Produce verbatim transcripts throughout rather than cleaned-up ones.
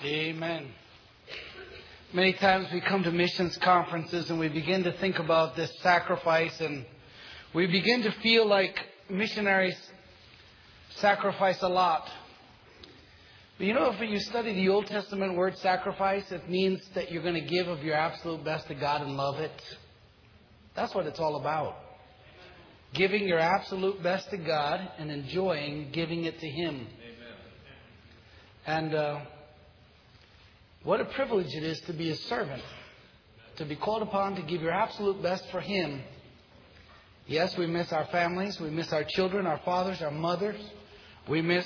Amen. Many times we come to missions conferences and we begin to think about this sacrifice, and we begin to feel like missionaries sacrifice a lot. But you know, if you study the Old Testament word sacrifice, it means that you're going to give of your absolute best to God and love it. That's what it's all about. Giving your absolute best to God and enjoying giving it to Him. Amen. And uh, what a privilege it is to be a servant, to be called upon to give your absolute best for Him. Yes, we miss our families, we miss our children, our fathers, our mothers. We miss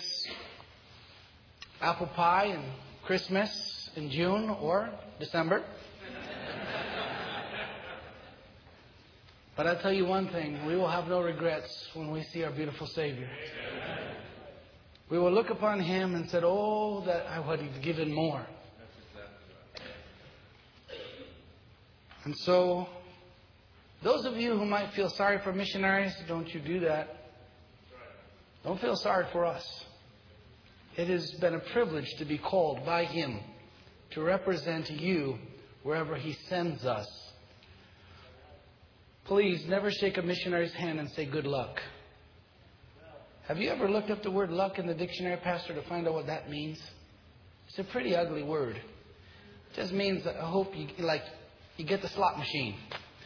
apple pie and Christmas in June or December. But I'll tell you one thing, we will have no regrets when we see our beautiful Savior. We will look upon Him and say, oh, that I would have given more. And so, those of you who might feel sorry for missionaries, don't you do that. Don't feel sorry for us. It has been a privilege to be called by Him to represent you wherever He sends us. Please never shake a missionary's hand and say good luck. Have you ever looked up the word luck in the dictionary, Pastor, to find out what that means? It's a pretty ugly word. It just means that I hope you like you get the slot machine.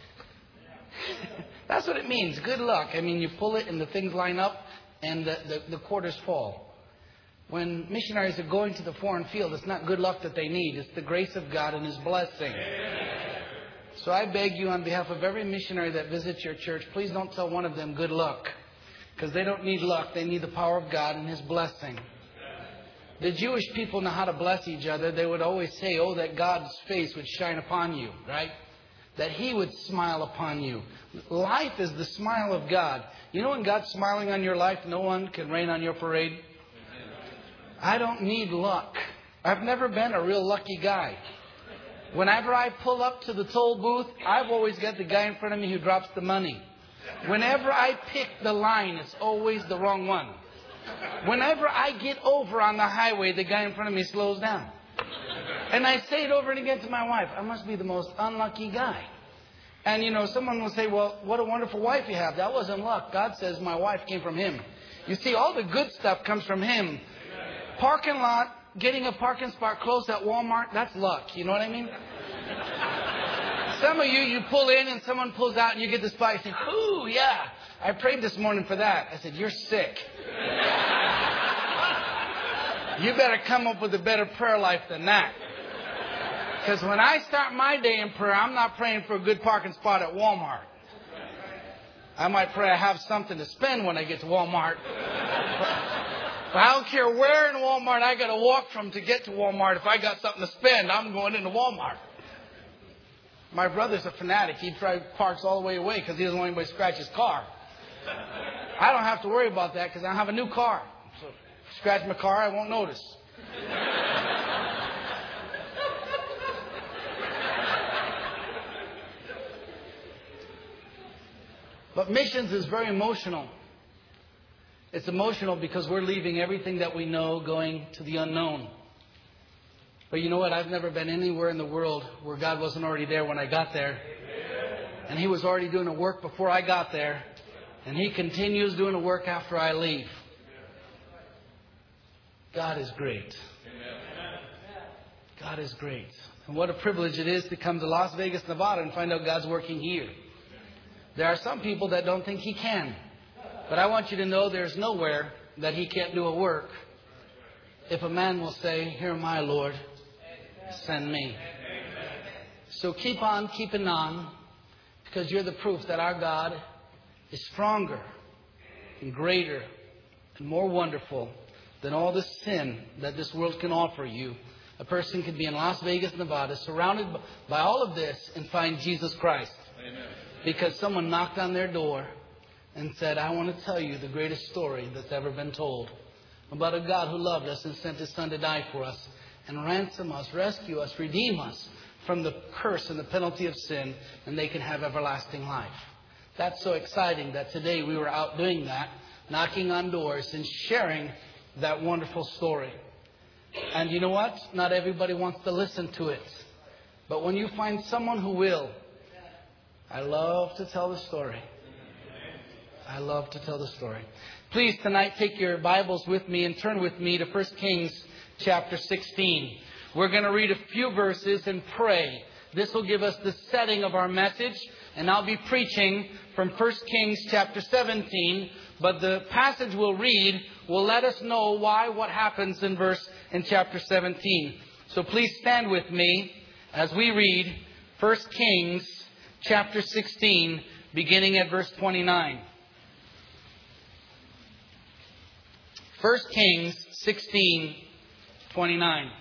That's what it means. Good luck. I mean, you pull it and the things line up and the, the, the quarters fall. When missionaries are going to the foreign field, it's not good luck that they need. It's the grace of God and His blessing. So I beg you on behalf of every missionary that visits your church, please don't tell one of them good luck. Because they don't need luck. They need the power of God and His blessing. The Jewish people know how to bless each other. They would always say, oh, that God's face would shine upon you, right? That He would smile upon you. Life is the smile of God. You know when God's smiling on your life, no one can rain on your parade? I don't need luck. I've never been a real lucky guy. Whenever I pull up to the toll booth, I've always got the guy in front of me who drops the money. Whenever I pick the line, it's always the wrong one. Whenever I get over on the highway, the guy in front of me slows down. And I say it over and again to my wife, I must be the most unlucky guy. And, you know, someone will say, well, what a wonderful wife you have. That wasn't luck. God says my wife came from Him. You see, all the good stuff comes from Him. Parking lot, getting a parking spot close at Walmart, that's luck. You know what I mean? Some of you, you pull in and someone pulls out and you get the spot. You think, ooh, yeah, I prayed this morning for that. I said, you're sick. You better come up with a better prayer life than that. Because when I start my day in prayer, I'm not praying for a good parking spot at Walmart. I might pray I have something to spend when I get to Walmart. But I don't care where in Walmart I got to walk from to get to Walmart. If I got something to spend, I'm going into Walmart. My brother's a fanatic. He drives, parks all the way away because he doesn't want anybody to scratch his car. I don't have to worry about that because I have a new car. So if I scratch my car, I won't notice. But missions is very emotional. It's emotional because we're leaving everything that we know, going to the unknown. But you know what? I've never been anywhere in the world where God wasn't already there when I got there. And He was already doing a work before I got there. And He continues doing a work after I leave. God is great. God is great. And what a privilege it is to come to Las Vegas, Nevada and find out God's working here. There are some people that don't think He can. But I want you to know there's nowhere that He can't do a work. If a man will say, here am I, Lord, send me. So keep on keeping on, because you're the proof that our God is stronger and greater and more wonderful than all the sin that this world can offer you. A person could be in Las Vegas, Nevada, surrounded by all of this and find Jesus Christ. Amen. Because someone knocked on their door and said, I want to tell you the greatest story that's ever been told about a God who loved us and sent His Son to die for us and ransom us, rescue us, redeem us from the curse and the penalty of sin, and they can have everlasting life. That's so exciting that today we were out doing that, knocking on doors and sharing that wonderful story. And you know what? Not everybody wants to listen to it. But when you find someone who will, I love to tell the story. I love to tell the story. Please tonight take your Bibles with me and turn with me to First Kings chapter sixteen. We're going to read a few verses and pray. This will give us the setting of our message. And I'll be preaching from First Kings chapter seventeen. But the passage we'll read will let us know why, what happens in verse in chapter seventeen. So please stand with me as we read First Kings chapter sixteen, beginning at verse twenty-nine. First Kings sixteen, twenty-nine.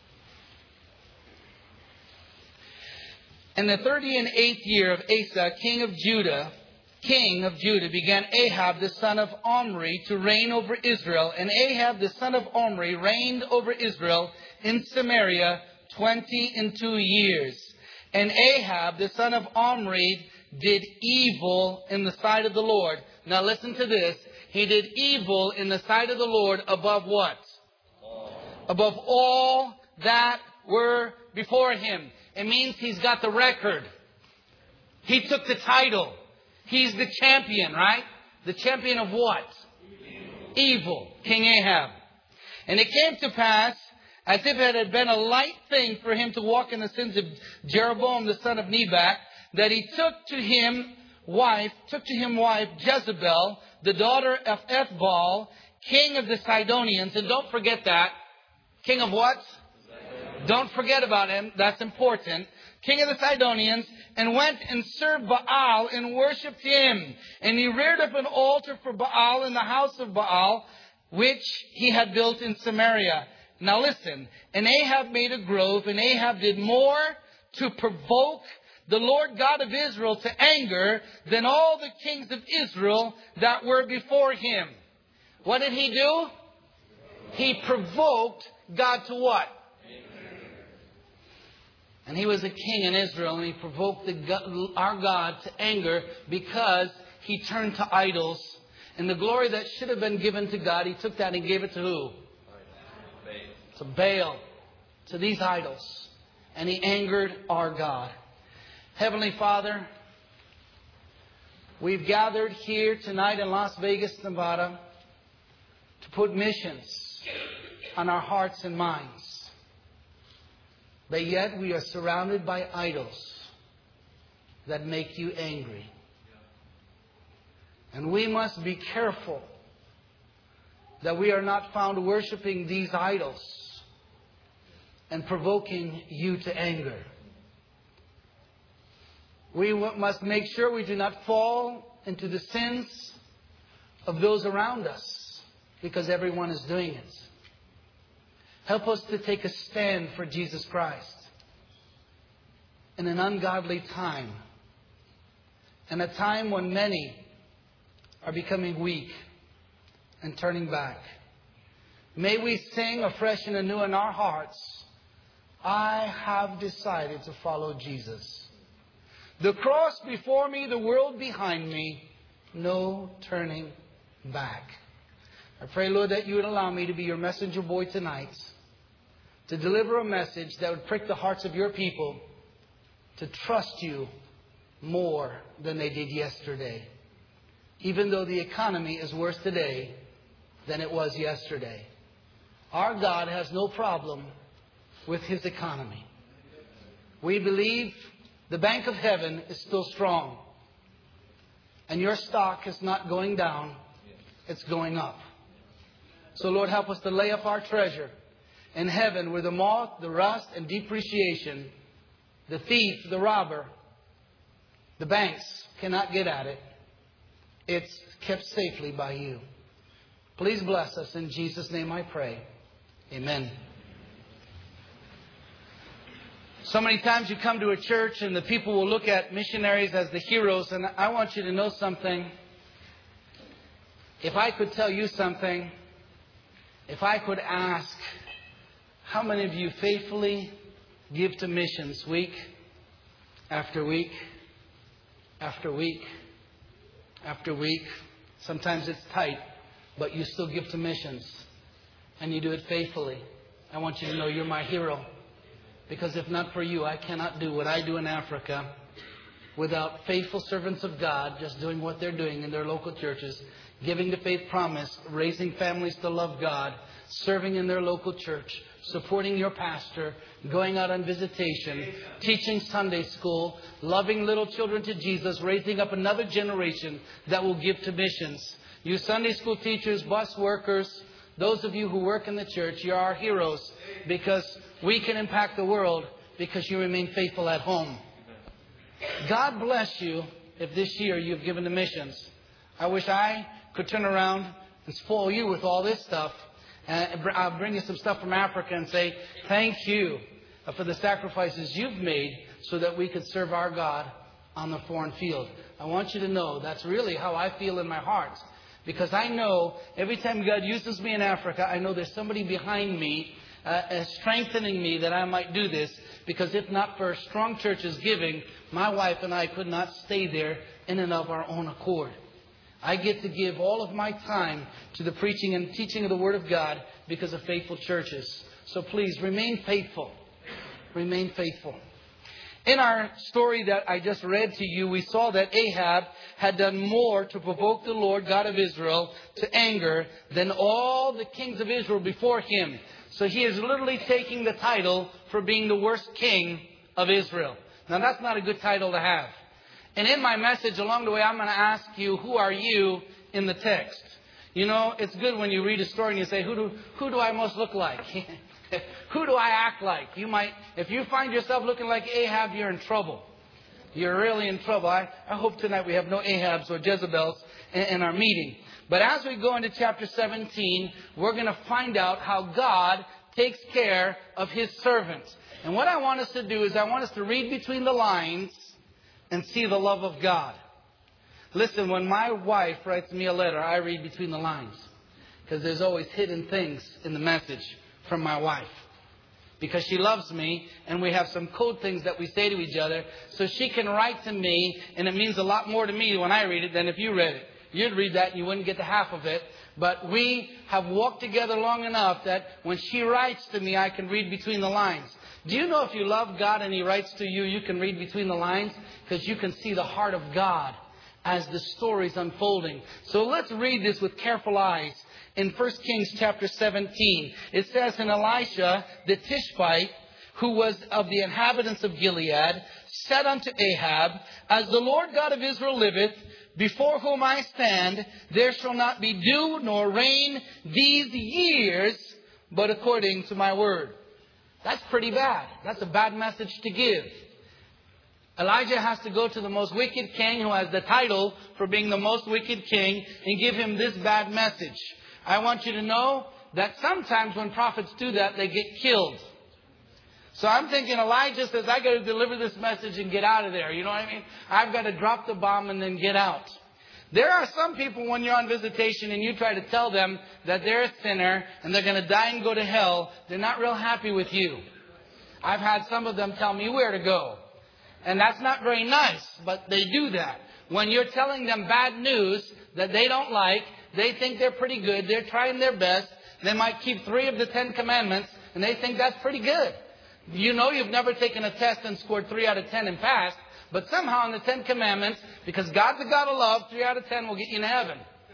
In the thirty and eighth year of Asa, king of Judah, king of Judah, began Ahab the son of Omri to reign over Israel. And Ahab the son of Omri reigned over Israel in Samaria twenty and two years. And Ahab the son of Omri did evil in the sight of the Lord. Now listen to this. He did evil in the sight of the Lord above what? All. Above all that were before him. It means he's got the record. He took the title. He's the champion, right? The champion of what? Evil. Evil. King Ahab. And it came to pass, as if it had been a light thing for him to walk in the sins of Jeroboam the son of Nebat, that he took to him wife, took to him wife Jezebel, the daughter of Ethbaal, king of the Sidonians. And don't forget that. King of what? Don't forget about him. That's important. King of the Sidonians, and went and served Baal and worshipped him. And he reared up an altar for Baal in the house of Baal, which he had built in Samaria. Now listen. And Ahab made a grove, and Ahab did more to provoke the Lord God of Israel to anger than all the kings of Israel that were before him. What did he do? He provoked God to what? And he was a king in Israel, and he provoked the God, our God to anger because he turned to idols. And the glory that should have been given to God, he took that and gave it to who? To Baal. To these idols. And he angered our God. Heavenly Father, we've gathered here tonight in Las Vegas, Nevada, to put missions on our hearts and minds. But yet we are surrounded by idols that make you angry. And we must be careful that we are not found worshiping these idols and provoking you to anger. We must make sure we do not fall into the sins of those around us, because everyone is doing it. Help us to take a stand for Jesus Christ in an ungodly time, in a time when many are becoming weak and turning back. May we sing afresh and anew in our hearts, I have decided to follow Jesus. The cross before me, the world behind me, no turning back. I pray, Lord, that you would allow me to be your messenger boy tonight, to deliver a message that would prick the hearts of your people to trust you more than they did yesterday. Even though the economy is worse today than it was yesterday. Our God has no problem with his economy. We believe the Bank of Heaven is still strong. And your stock is not going down. It's going up. So Lord, help us to lay up our treasure in heaven, where the moth, the rust, and depreciation, the thief, the robber, the banks cannot get at it. It's kept safely by you. Please bless us. In Jesus' name I pray. Amen. So many times you come to a church and the people will look at missionaries as the heroes. And I want you to know something. If I could tell you something, if I could ask, how many of you faithfully give to missions week after week after week after week? Sometimes it's tight, but you still give to missions. And you do it faithfully. I want you to know you're my hero. Because if not for you, I cannot do what I do in Africa without faithful servants of God just doing what they're doing in their local churches, giving the faith promise, raising families to love God, serving in their local church, supporting your pastor, going out on visitation, teaching Sunday school, loving little children to Jesus, raising up another generation that will give to missions. You Sunday school teachers, bus workers, those of you who work in the church, you're our heroes because we can impact the world because you remain faithful at home. God bless you if this year you've given to missions. I wish I could turn around and spoil you with all this stuff. And I'll bring you some stuff from Africa and say, thank you for the sacrifices you've made so that we could serve our God on the foreign field. I want you to know that's really how I feel in my heart. Because I know every time God uses me in Africa, I know there's somebody behind me uh, strengthening me that I might do this. Because if not for strong churches giving, my wife and I could not stay there in and of our own accord. I get to give all of my time to the preaching and teaching of the Word of God because of faithful churches. So please remain faithful. Remain faithful. In our story that I just read to you, we saw that Ahab had done more to provoke the Lord God of Israel to anger than all the kings of Israel before him. So he is literally taking the title for being the worst king of Israel. Now that's not a good title to have. And in my message along the way, I'm going to ask you, who are you in the text? You know, it's good when you read a story and you say, who do, who do I most look like? Who do I act like? You might, if you find yourself looking like Ahab, you're in trouble. You're really in trouble. I, I hope tonight we have no Ahabs or Jezebels in, in our meeting. But as we go into chapter seventeen, we're going to find out how God takes care of His servants. And what I want us to do is I want us to read between the lines and see the love of God. Listen, when my wife writes me a letter, I read between the lines. Because there's always hidden things in the message from my wife. Because she loves me and we have some code things that we say to each other. So she can write to me and it means a lot more to me when I read it than if you read it. You'd read that and you wouldn't get the half of it. But we have walked together long enough that when she writes to me, I can read between the lines. Do you know if you love God and He writes to you, you can read between the lines? Because you can see the heart of God as the story's unfolding. So let's read this with careful eyes. In First Kings chapter seventeen, it says, "And Elisha the Tishbite, who was of the inhabitants of Gilead, said unto Ahab, As the Lord God of Israel liveth, before whom I stand, there shall not be dew nor rain these years, but according to my word." That's pretty bad. That's a bad message to give. Elijah has to go to the most wicked king who has the title for being the most wicked king and give him this bad message. I want you to know that sometimes when prophets do that, they get killed. So I'm thinking Elijah says, I got to deliver this message and get out of there. You know what I mean? I've got to drop the bomb and then get out. There are some people when you're on visitation and you try to tell them that they're a sinner and they're going to die and go to hell, they're not real happy with you. I've had some of them tell me where to go. And that's not very nice, but they do that. When you're telling them bad news that they don't like, they think they're pretty good, they're trying their best, they might keep three of the Ten Commandments, and they think that's pretty good. You know you've never taken a test and scored three out of ten and passed, but somehow in the Ten Commandments, because God's a God of love, three out of ten will get you in heaven.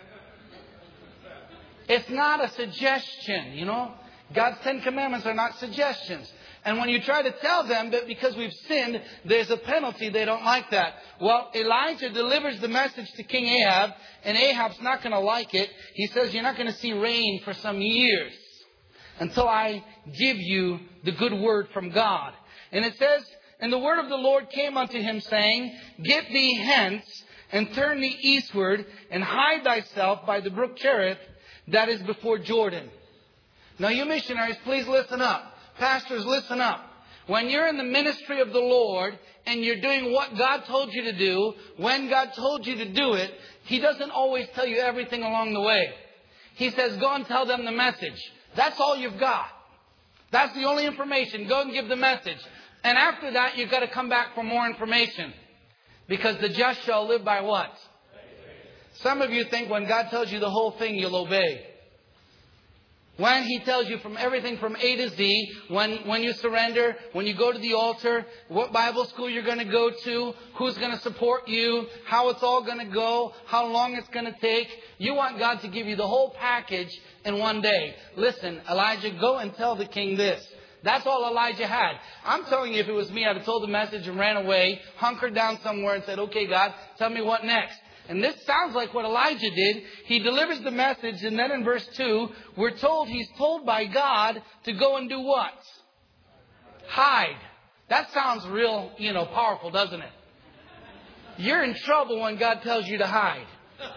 It's not a suggestion, you know. God's Ten Commandments are not suggestions. And when you try to tell them that because we've sinned, there's a penalty, they don't like that. Well, Elijah delivers the message to King Ahab, and Ahab's not going to like it. He says, you're not going to see rain for some years until I give you the good word from God. And it says, "And the word of the Lord came unto him, saying, Get thee hence, and turn thee eastward, and hide thyself by the brook Cherith, that is before Jordan." Now you missionaries, please listen up. Pastors, listen up. When you're in the ministry of the Lord and you're doing what God told you to do, when God told you to do it, He doesn't always tell you everything along the way. He says, go and tell them the message. That's all you've got. That's the only information. Go and give the message. And after that, you've got to come back for more information. Because the just shall live by what? Some of you think when God tells you the whole thing, you'll obey. When He tells you from everything from A to Z, when, when you surrender, when you go to the altar, what Bible school you're going to go to, who's going to support you, how it's all going to go, how long it's going to take. You want God to give you the whole package in one day. Listen, Elijah, go and tell the king this. That's all Elijah had. I'm telling you, if it was me, I'd have told the message and ran away, hunkered down somewhere and said, okay, God, tell me what next. And this sounds like what Elijah did. He delivers the message, and then in verse two, we're told he's told by God to go and do what? Hide. That sounds real, you know, powerful, doesn't it? You're in trouble when God tells you to hide.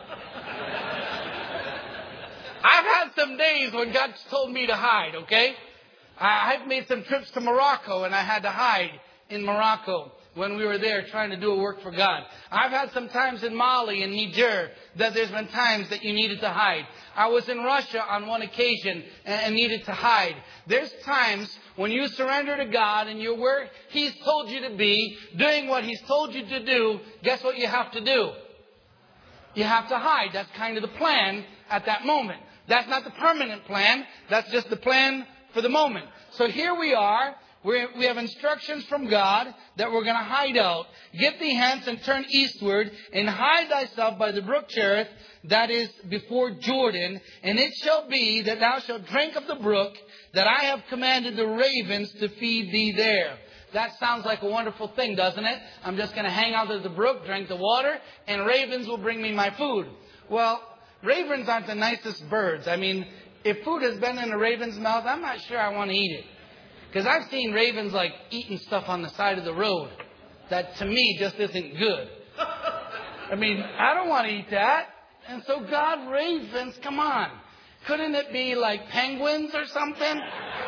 I've had some days when God's told me to hide, okay? I've made some trips to Morocco, and I had to hide in Morocco when we were there trying to do a work for God. I've had some times in Mali and Niger that there's been times that you needed to hide. I was in Russia on one occasion and needed to hide. There's times when you surrender to God and you're where He's told you to be, doing what He's told you to do, guess what you have to do? You have to hide. That's kind of the plan at that moment. That's not the permanent plan. That's just the plan for the moment. So here we are. We're, we have instructions from God that we're going to hide out. Get thee hence and turn eastward and hide thyself by the brook Cherith that is before Jordan. And it shall be that thou shalt drink of the brook that I have commanded the ravens to feed thee there. That sounds like a wonderful thing, doesn't it? I'm just going to hang out at the brook, drink the water, and ravens will bring me my food. Well, ravens aren't the nicest birds. I mean, if food has been in a raven's mouth, I'm not sure I want to eat it. Because I've seen ravens like eating stuff on the side of the road that to me just isn't good. I mean, I don't want to eat that. And so God, ravens, come on. Couldn't it be like penguins or something?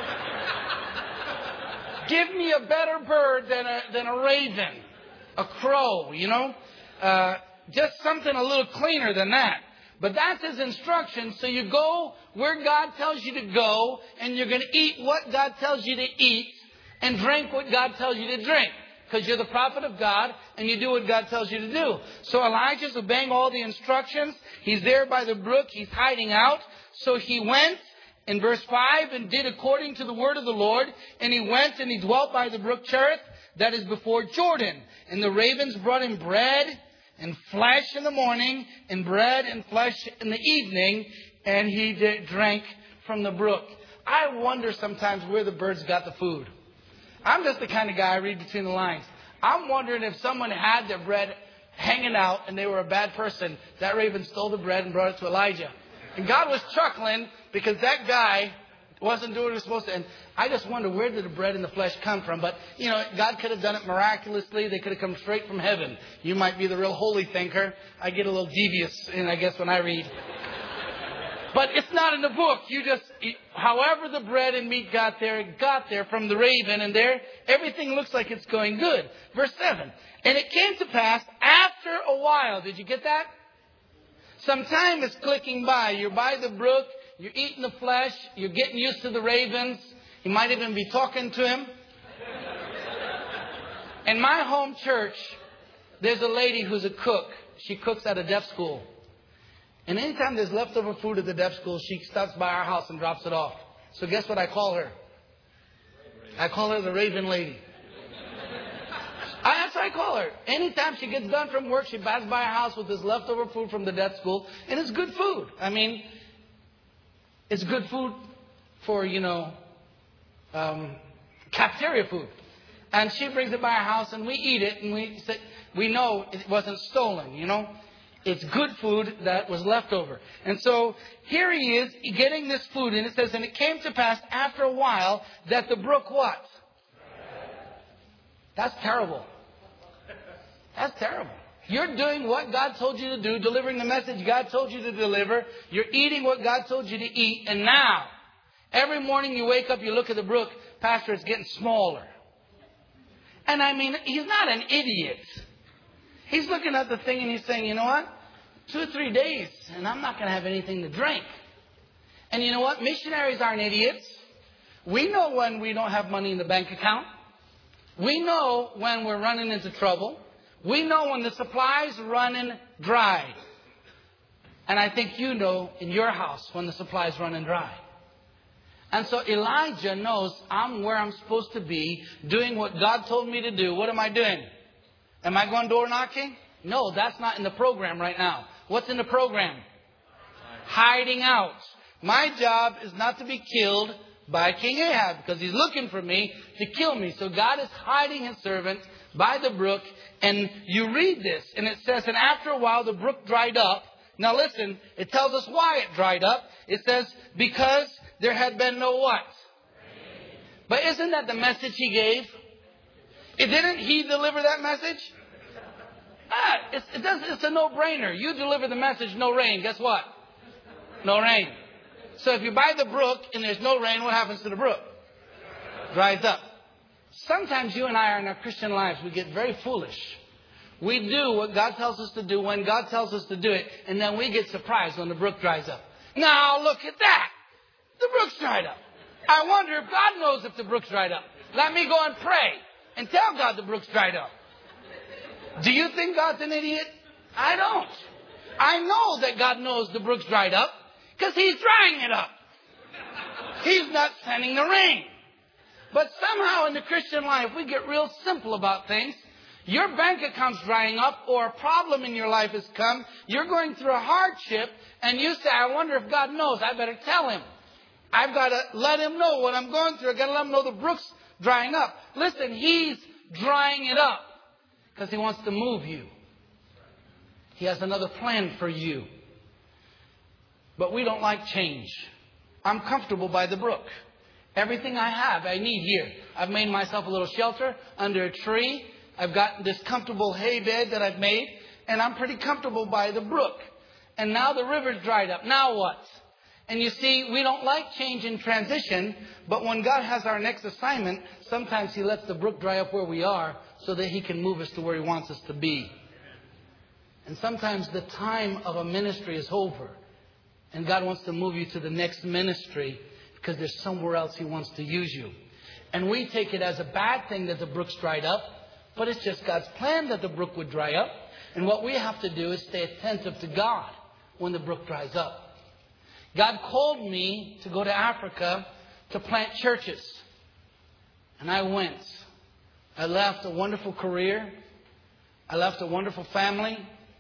Give me a better bird than a, than a raven. A crow, you know. Uh, just something a little cleaner than that. But that's His instruction. So you go where God tells you to go, and you're going to eat what God tells you to eat, and drink what God tells you to drink. Because you're the prophet of God, and you do what God tells you to do. So Elijah's obeying all the instructions. He's there by the brook. He's hiding out. So he went, in verse five, and did according to the word of the Lord. And he went and he dwelt by the brook Cherith, that is before Jordan. And the ravens brought him bread and flesh in the morning, and bread and flesh in the evening, and he did, drank from the brook. I wonder sometimes where the birds got the food. I'm just the kind of guy I read between the lines. I'm wondering if someone had their bread hanging out and they were a bad person. That raven stole the bread and brought it to Elijah. And God was chuckling because that guy wasn't doing what he was supposed to. And I just wonder, where did the bread and the flesh come from? But, you know, God could have done it miraculously. They could have come straight from heaven. You might be the real holy thinker. I get a little devious, and I guess, when I read. But it's not in the book. You just, however the bread and meat got there, it got there from the raven, and there, everything looks like it's going good. Verse seven. And it came to pass after a while. Did you get that? Some time is clicking by. You're by the brook. You're eating the flesh. You're getting used to the ravens. You might even be talking to him. In my home church, there's a lady who's a cook. She cooks at a deaf school. And anytime there's leftover food at the deaf school, she stops by our house and drops it off. So guess what I call her? I call her the Raven Lady. That's what I call her. Anytime she gets done from work, she passes by our house with this leftover food from the deaf school. And it's good food. I mean, it's good food for, you know, um, cafeteria food. And she brings it by our house and we eat it. And we say, we know it wasn't stolen, you know. It's good food that was left over. And so here he is getting this food. And it says, and it came to pass after a while that the brook what? That's terrible. That's terrible. You're doing what God told you to do, delivering the message God told you to deliver. You're eating what God told you to eat. And now, every morning you wake up, you look at the brook, Pastor, it's getting smaller. And I mean, he's not an idiot. He's looking at the thing and he's saying, you know what? Two or three days and I'm not going to have anything to drink. And you know what? Missionaries aren't idiots. We know when we don't have money in the bank account. We know when we're running into trouble. We know when the supply's running dry. And I think you know in your house when the supply's running dry. And so Elijah knows I'm where I'm supposed to be, doing what God told me to do. What am I doing? Am I going door knocking? No, that's not in the program right now. What's in the program? Hiding out. My job is not to be killed by King Ahab because he's looking for me to kill me. So God is hiding His servant by the brook. And you read this and it says, and after a while the brook dried up. Now listen, it tells us why it dried up. It says, because there had been no what? But isn't that the message He gave? It didn't He deliver that message? Ah, it's, it does, it's a no-brainer. You deliver the message, no rain. Guess what? No rain. So if you're by the brook and there's no rain, what happens to the brook? Dries up. Sometimes you and I are in our Christian lives, we get very foolish. We do what God tells us to do when God tells us to do it, and then we get surprised when the brook dries up. Now look at that. The brook's dried up. I wonder if God knows if the brook's dried up. Let me go and pray and tell God the brook's dried up. Do you think God's an idiot? I don't. I know that God knows the brook's dried up because He's drying it up. He's not sending the rain. But somehow in the Christian life, we get real simple about things. Your bank account's drying up or a problem in your life has come. You're going through a hardship and you say, I wonder if God knows. I better tell Him. I've got to let Him know what I'm going through. I've got to let Him know the brook's drying up. Listen, He's drying it up because He wants to move you. He has another plan for you. But we don't like change. I'm comfortable by the brook. Everything I have, I need here. I've made myself a little shelter under a tree. I've got this comfortable hay bed that I've made. And I'm pretty comfortable by the brook. And now the river's dried up. Now what? And you see, we don't like change in transition. But when God has our next assignment, sometimes He lets the brook dry up where we are so that He can move us to where He wants us to be. And sometimes the time of a ministry is over. And God wants to move you to the next ministry because there's somewhere else He wants to use you. And we take it as a bad thing that the brook's dried up. But it's just God's plan that the brook would dry up. And what we have to do is stay attentive to God when the brook dries up. God called me to go to Africa to plant churches. And I went. I left a wonderful career. I left a wonderful family.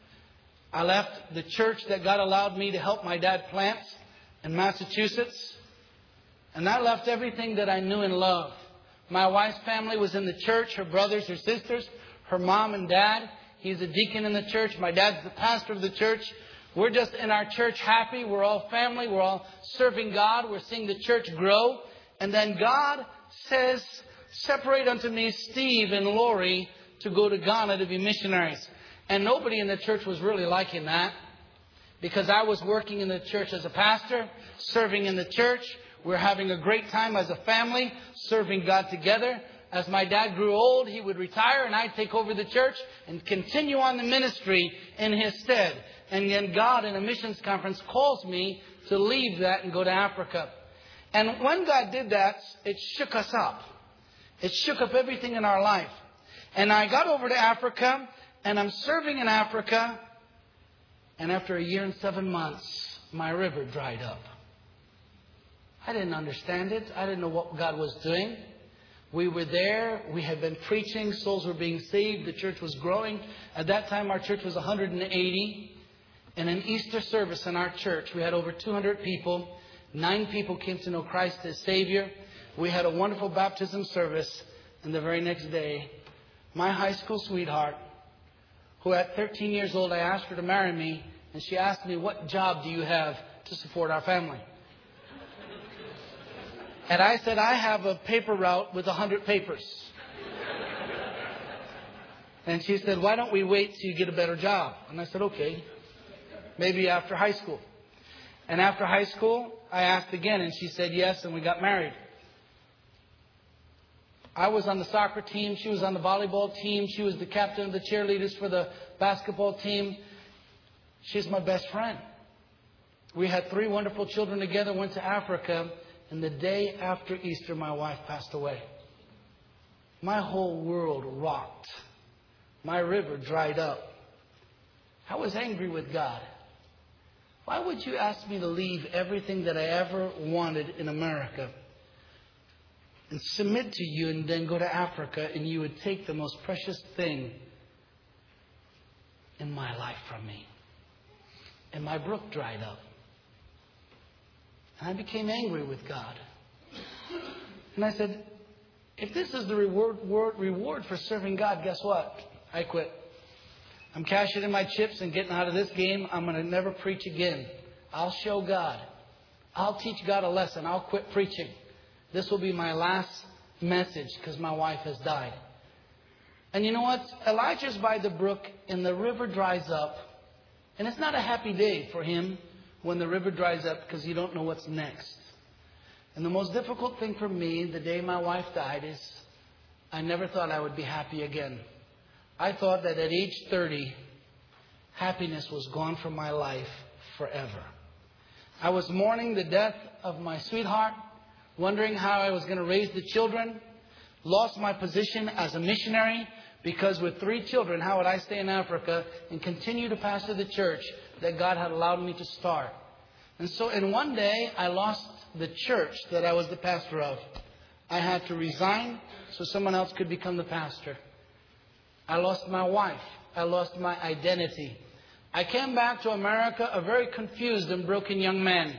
I left the church that God allowed me to help my dad plant in Massachusetts. And I left everything that I knew and loved. My wife's family was in the church, her brothers, her sisters, her mom and dad. He's a deacon in the church. My dad's the pastor of the church. We're just in our church happy. We're all family. We're all serving God. We're seeing the church grow. And then God says, separate unto me Steve and Lori to go to Ghana to be missionaries. And nobody in the church was really liking that because I was working in the church as a pastor, serving in the church. We're having a great time as a family, serving God together. As my dad grew old, he would retire and I'd take over the church and continue on the ministry in his stead. And then God in a missions conference calls me to leave that and go to Africa. And when God did that, it shook us up. It shook up everything in our life. And I got over to Africa and I'm serving in Africa. And after a year and seven months, my river dried up. I didn't understand it. I didn't know what God was doing. We were there. We had been preaching. Souls were being saved. The church was growing. At that time, our church was one hundred eighty. In an Easter service in our church, we had over two hundred people. Nine people came to know Christ as Savior. We had a wonderful baptism service. And the very next day, my high school sweetheart, who at thirteen years old, I asked her to marry me. And she asked me, what job do you have to support our family? And I said, I have a paper route with a hundred papers. And she said, why don't we wait till you get a better job? And I said, okay, maybe after high school. And after high school, I asked again, and she said yes, and we got married. I was on the soccer team. She was on the volleyball team. She was the captain of the cheerleaders for the basketball team. She's my best friend. We had three wonderful children together, went to Africa. And the day after Easter, my wife passed away. My whole world rocked. My river dried up. I was angry with God. why would you ask me to leave everything that I ever wanted in America and submit to you and then go to Africa and you would take the most precious thing in my life from me? And my brook dried up. And I became angry with God. And I said, if this is the reward, reward for serving God, guess what? I quit. I'm cashing in my chips and getting out of this game. I'm going to never preach again. I'll show God. I'll teach God a lesson. I'll quit preaching. This will be my last message because my wife has died. And you know what? Elijah's by the brook and the river dries up. And it's not a happy day for him when the river dries up because you don't know what's next. And the most difficult thing for me the day my wife died is I never thought I would be happy again. I thought that at age thirty, happiness was gone from my life forever. I was mourning the death of my sweetheart, wondering how I was going to raise the children, lost my position as a missionary, because with three children, how would I stay in Africa and continue to pastor the church that God had allowed me to start? And so in one day, I lost the church that I was the pastor of. I had to resign so someone else could become the pastor. I lost my wife. I lost my identity. I came back to America a very confused and broken young man.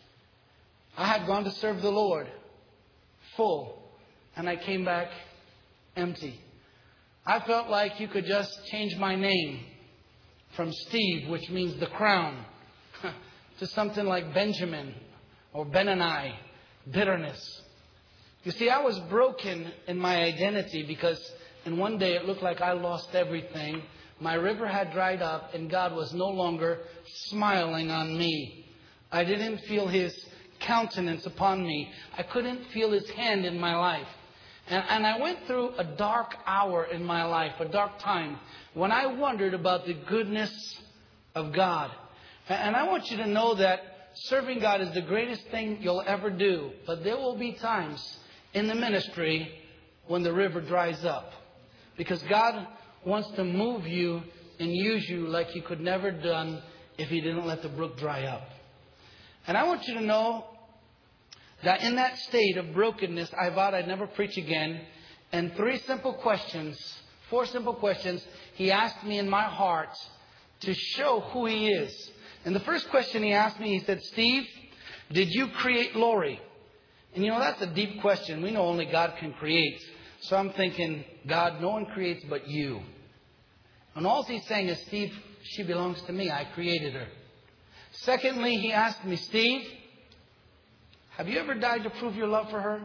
I had gone to serve the Lord full, and I came back empty. I felt like you could just change my name from Steve, which means the crown, to something like Benjamin or Benani, bitterness. You see, I was broken in my identity because in one day it looked like I lost everything. My river had dried up and God was no longer smiling on me. I didn't feel His countenance upon me. I couldn't feel His hand in my life. And, and I went through a dark hour in my life, a dark time, when I wondered about the goodness of God. And I want you to know that serving God is the greatest thing you'll ever do. But there will be times in the ministry when the river dries up. Because God wants to move you and use you like He could never done if He didn't let the brook dry up. And I want you to know that in that state of brokenness, I vowed I'd never preach again. And three simple questions, four simple questions, He asked me in my heart to show who He is. And the first question He asked me, He said, Steve, did you create Lori? And you know, that's a deep question. We know only God can create. So I'm thinking, God, no one creates but you. And all He's saying is, Steve, she belongs to me. I created her. Secondly, He asked me, Steve, have you ever died to prove your love for her?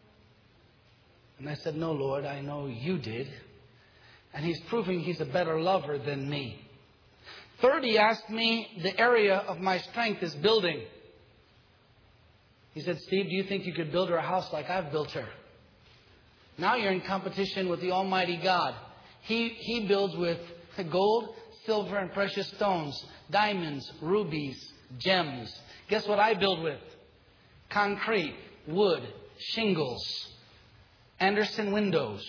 And I said, no, Lord, I know you did. And He's proving He's a better lover than me. Third, He asked me, the area of my strength is building. He said, Steve, do you think you could build her a house like I've built her? Now you're in competition with the Almighty God. He, he builds with gold, silver, and precious stones, diamonds, rubies, gems. Guess what I build with? Concrete, wood, shingles, Anderson windows.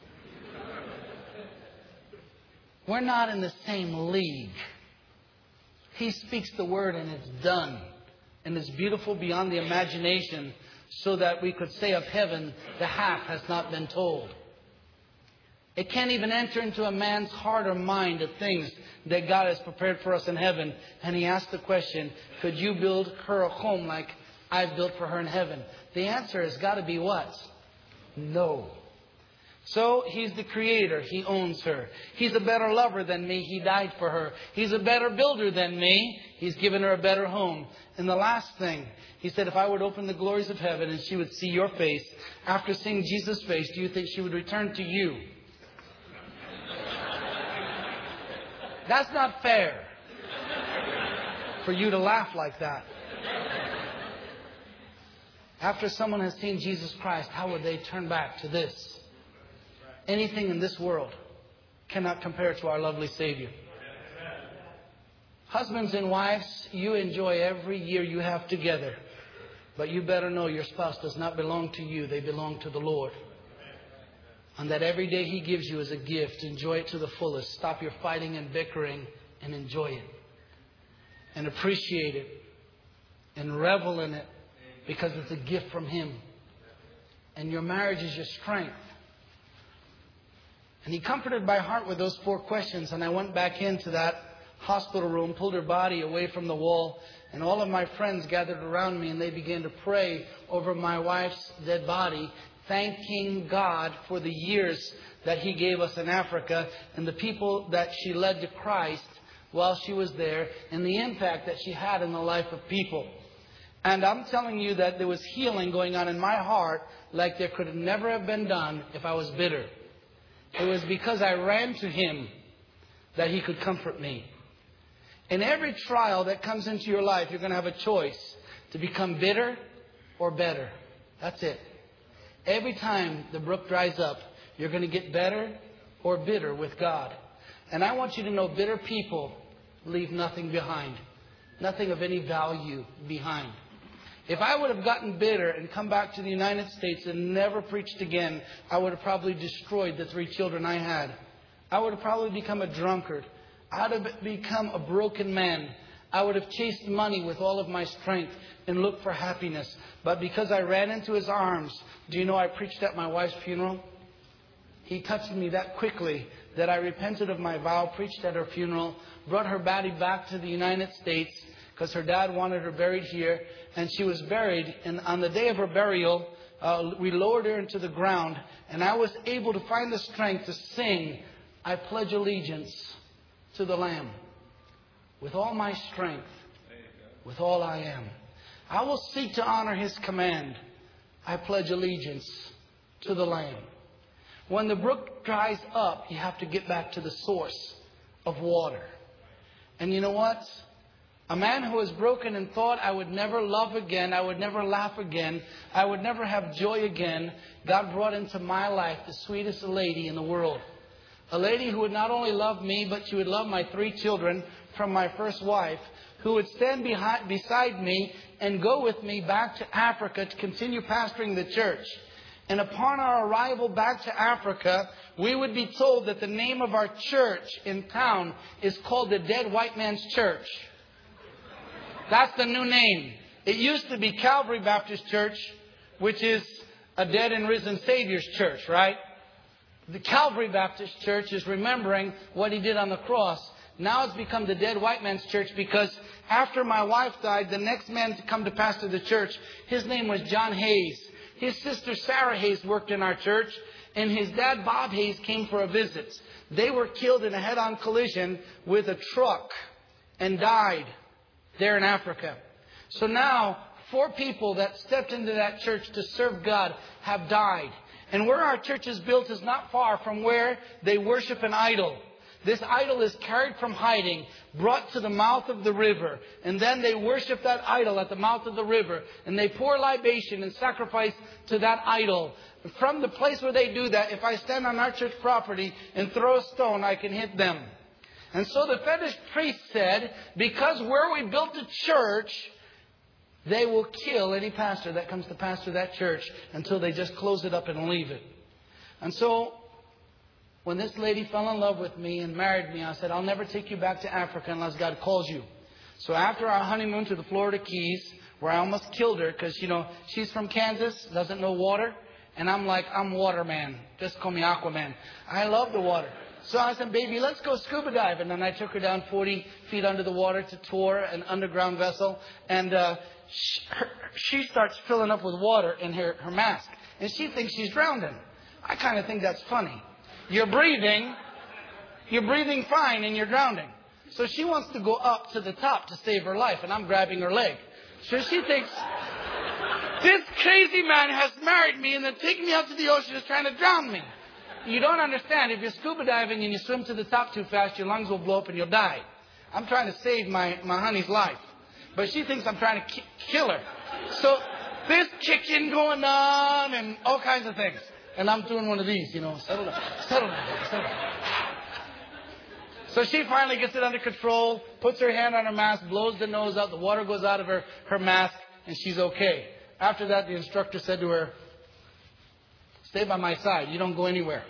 We're not in the same league. He speaks the word and it's done. And it's beautiful beyond the imagination, so that we could say of heaven, the half has not been told. It can't even enter into a man's heart or mind the things that God has prepared for us in heaven. And He asked the question, could you build her a home like I've built for her in heaven? The answer has got to be what? No. So He's the creator. He owns her. He's a better lover than me. He died for her. He's a better builder than me. He's given her a better home. And the last thing, He said, if I were to open the glories of heaven and she would see your face, after seeing Jesus' face, do you think she would return to you? That's not fair for you to laugh like that. After someone has seen Jesus Christ, how would they turn back to this? Anything in this world cannot compare to our lovely Savior. Husbands and wives, you enjoy every year you have together. But you better know your spouse does not belong to you. They belong to the Lord. And that every day He gives you as a gift, enjoy it to the fullest. Stop your fighting and bickering and enjoy it. and appreciate it and revel in it because it's a gift from Him. And your marriage is your strength. And He comforted my heart with those four questions. And I went back into that hospital room, pulled her body away from the wall. And all of my friends gathered around me and they began to pray over my wife's dead body, thanking God for the years that He gave us in Africa and the people that she led to Christ while she was there and the impact that she had in the life of people. And I'm telling you that there was healing going on in my heart like there could have never have been done if I was bitter. It was because I ran to Him that He could comfort me. In every trial that comes into your life, you're going to have a choice to become bitter or better. That's it. Every time the brook dries up, you're going to get better or bitter with God. And I want you to know bitter people leave nothing behind. Nothing of any value behind. If I would have gotten bitter and come back to the United States and never preached again, I would have probably destroyed the three children I had. I would have probably become a drunkard. I would have become a broken man. I would have chased money with all of my strength and looked for happiness. But because I ran into His arms, do you know I preached at my wife's funeral? He touched me that quickly that I repented of my vow, preached at her funeral, brought her body back to the United States because her dad wanted her buried here. And she was buried. And on the day of her burial, uh, we lowered her into the ground. And I was able to find the strength to sing, I pledge allegiance to the Lamb. With all my strength, with all I am. I will seek to honor His command. I pledge allegiance to the Lamb. When the brook dries up, you have to get back to the source of water. And you know what? A man who was broken and thought I would never love again, I would never laugh again, I would never have joy again, God brought into my life the sweetest lady in the world. A lady who would not only love me, but she would love my three children from my first wife, who would stand behind, beside me and go with me back to Africa to continue pastoring the church. And upon our arrival back to Africa, we would be told that the name of our church in town is called the Dead White Man's Church. That's the new name. It used to be Calvary Baptist Church, which is a dead and risen Savior's church, right? The Calvary Baptist Church is remembering what He did on the cross. Now it's become the Dead White Man's Church because after my wife died, the next man to come to pastor the church, his name was John Hayes. His sister Sarah Hayes worked in our church, and his dad Bob Hayes came for a visit. They were killed in a head-on collision with a truck and died there in Africa. So now, four people that stepped into that church to serve God have died. And where our church is built is not far from where they worship an idol. This idol is carried from hiding, brought to the mouth of the river. And then they worship that idol at the mouth of the river. And they pour libation and sacrifice to that idol. From the place where they do that, if I stand on our church property and throw a stone, I can hit them. And so the fetish priest said, because where we built a church, they will kill any pastor that comes to pastor that church until they just close it up and leave it. And so when this lady fell in love with me and married me, I said, I'll never take you back to Africa unless God calls you. So after our honeymoon to the Florida Keys, where I almost killed her because, you know, she's from Kansas, doesn't know water. And I'm like, I'm water man. Just call me Aquaman. I love the water. So I said, baby, let's go scuba diving. And I took her down forty feet under the water to tour an underground vessel. And uh, she, her, she starts filling up with water in her, her mask. And she thinks she's drowning. I kind of think that's funny. You're breathing. You're breathing fine and you're drowning. So she wants to go up to the top to save her life. And I'm grabbing her leg. So she thinks, this crazy man has married me and then taken me out to the ocean is trying to drown me. You don't understand. If you're scuba diving and you swim to the top too fast, your lungs will blow up and you'll die. I'm trying to save my, my honey's life. But she thinks I'm trying to ki- kill her. So there's kicking going on and all kinds of things. And I'm doing one of these, you know. Settle down. Settle down. Settle down. So she finally gets it under control, puts her hand on her mask, blows the nose out. The water goes out of her, her mask, and she's okay. After that, the instructor said to her, stay by my side. You don't go anywhere.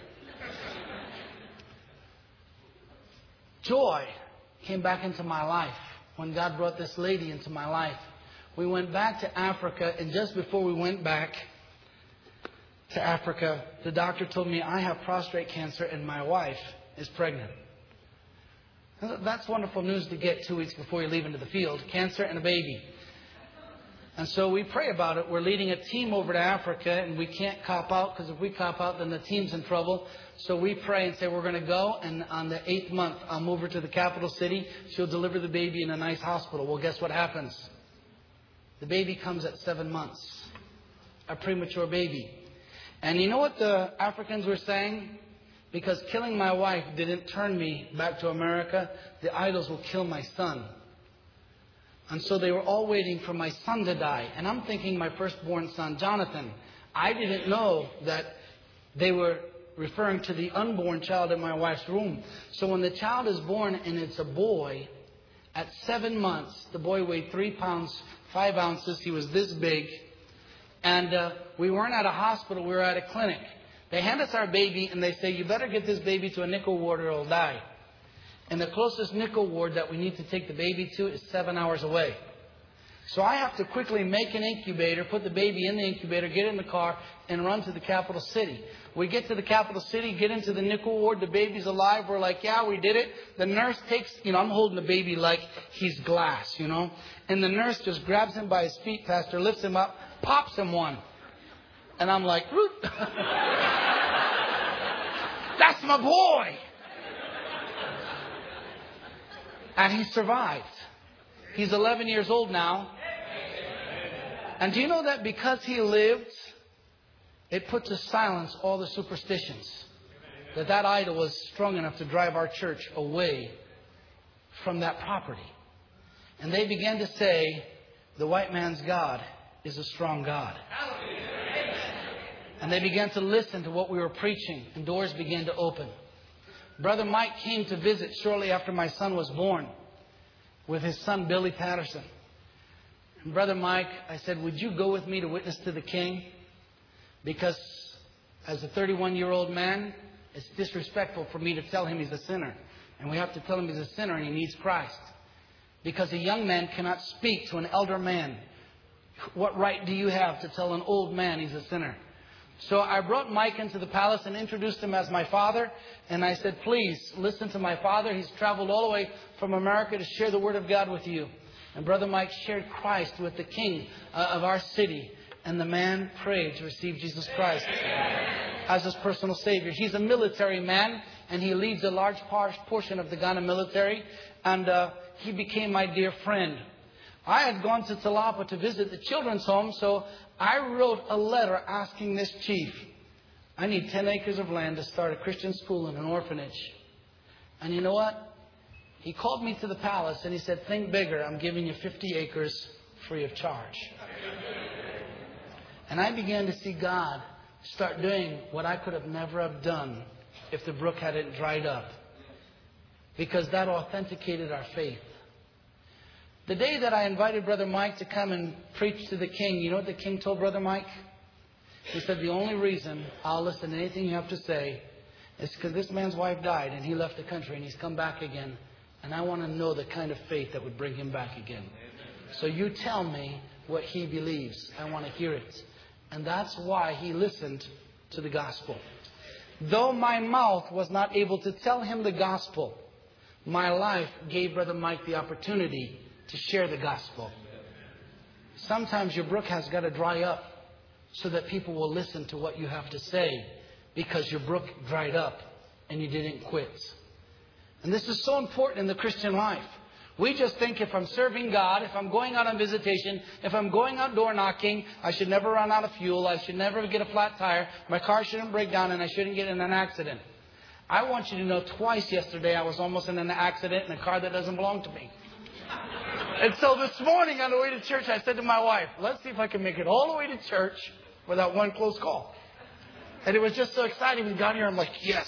Joy came back into my life when God brought this lady into my life. We went back to Africa, and just before we went back to Africa, the doctor told me I have prostate cancer and my wife is pregnant. That's wonderful news to get two weeks before you leave into the field. Cancer and a baby. And so we pray about it. We're leading a team over to Africa, and we can't cop out, because if we cop out, then the team's in trouble. So we pray and say we're going to go, and on the eighth month, I'll move her to the capital city. She'll deliver the baby in a nice hospital. Well, guess what happens? The baby comes at seven months. A premature baby. And you know what the Africans were saying? Because killing my wife didn't turn me back to America, the idols will kill my son. And so they were all waiting for my son to die. And I'm thinking my firstborn son, Jonathan. I didn't know that they were referring to the unborn child in my wife's womb. So when the child is born and it's a boy, at seven months, the boy weighed three pounds, five ounces. He was this big. And uh, we weren't at a hospital. We were at a clinic. They hand us our baby and they say, you better get this baby to a nickel ward or it'll die. And the closest nickel ward that we need to take the baby to is seven hours away. So I have to quickly make an incubator, put the baby in the incubator, get in the car, and run to the capital city. We get to the capital city, get into the nickel ward, the baby's alive. We're like, yeah, we did it. The nurse takes, you know, I'm holding the baby like he's glass, you know. And the nurse just grabs him by his feet, Pastor, lifts him up, pops him one. And I'm like, Root. That's my boy. And he survived. He's eleven years old now. And do you know that because he lived, it put to silence all the superstitions. That that idol was strong enough to drive our church away from that property. And they began to say, the white man's God is a strong God. And they began to listen to what we were preaching, and doors began to open. Brother Mike came to visit shortly after my son was born with his son, Billy Patterson. And Brother Mike, I said, would you go with me to witness to the King? Because as a thirty-one-year-old man, it's disrespectful for me to tell him he's a sinner. And we have to tell him he's a sinner and he needs Christ. Because a young man cannot speak to an elder man. What right do you have to tell an old man he's a sinner? So I brought Mike into the palace and introduced him as my father. And I said, please listen to my father. He's traveled all the way from America to share the Word of God with you. And Brother Mike shared Christ with the king uh, of our city. And the man prayed to receive Jesus Christ as his personal Savior. He's a military man, and he leads a large portion of the Ghana military. And uh, he became my dear friend. I had gone to Talapa to visit the children's home, so I wrote a letter asking this chief, I need ten acres of land to start a Christian school and an orphanage. And you know what? He called me to the palace and he said, think bigger. I'm giving you fifty acres free of charge. And I began to see God start doing what I could have never have done if the brook hadn't dried up. Because that authenticated our faith. The day that I invited Brother Mike to come and preach to the king, you know what the king told Brother Mike? He said, the only reason I'll listen to anything you have to say is because this man's wife died and he left the country and he's come back again. And I want to know the kind of faith that would bring him back again. So you tell me what he believes. I want to hear it. And that's why he listened to the gospel. Though my mouth was not able to tell him the gospel, my life gave Brother Mike the opportunity to share the gospel. Sometimes your brook has got to dry up so that people will listen to what you have to say, because your brook dried up and you didn't quit. And this is so important in the Christian life. We just think if I'm serving God, if I'm going out on visitation, if I'm going out door knocking, I should never run out of fuel, I should never get a flat tire, my car shouldn't break down, and I shouldn't get in an accident. I want you to know, twice yesterday I was almost in an accident in a car that doesn't belong to me. And so this morning on the way to church, I said to my wife, let's see if I can make it all the way to church without one close call. And it was just so exciting. We got here, I'm like, yes.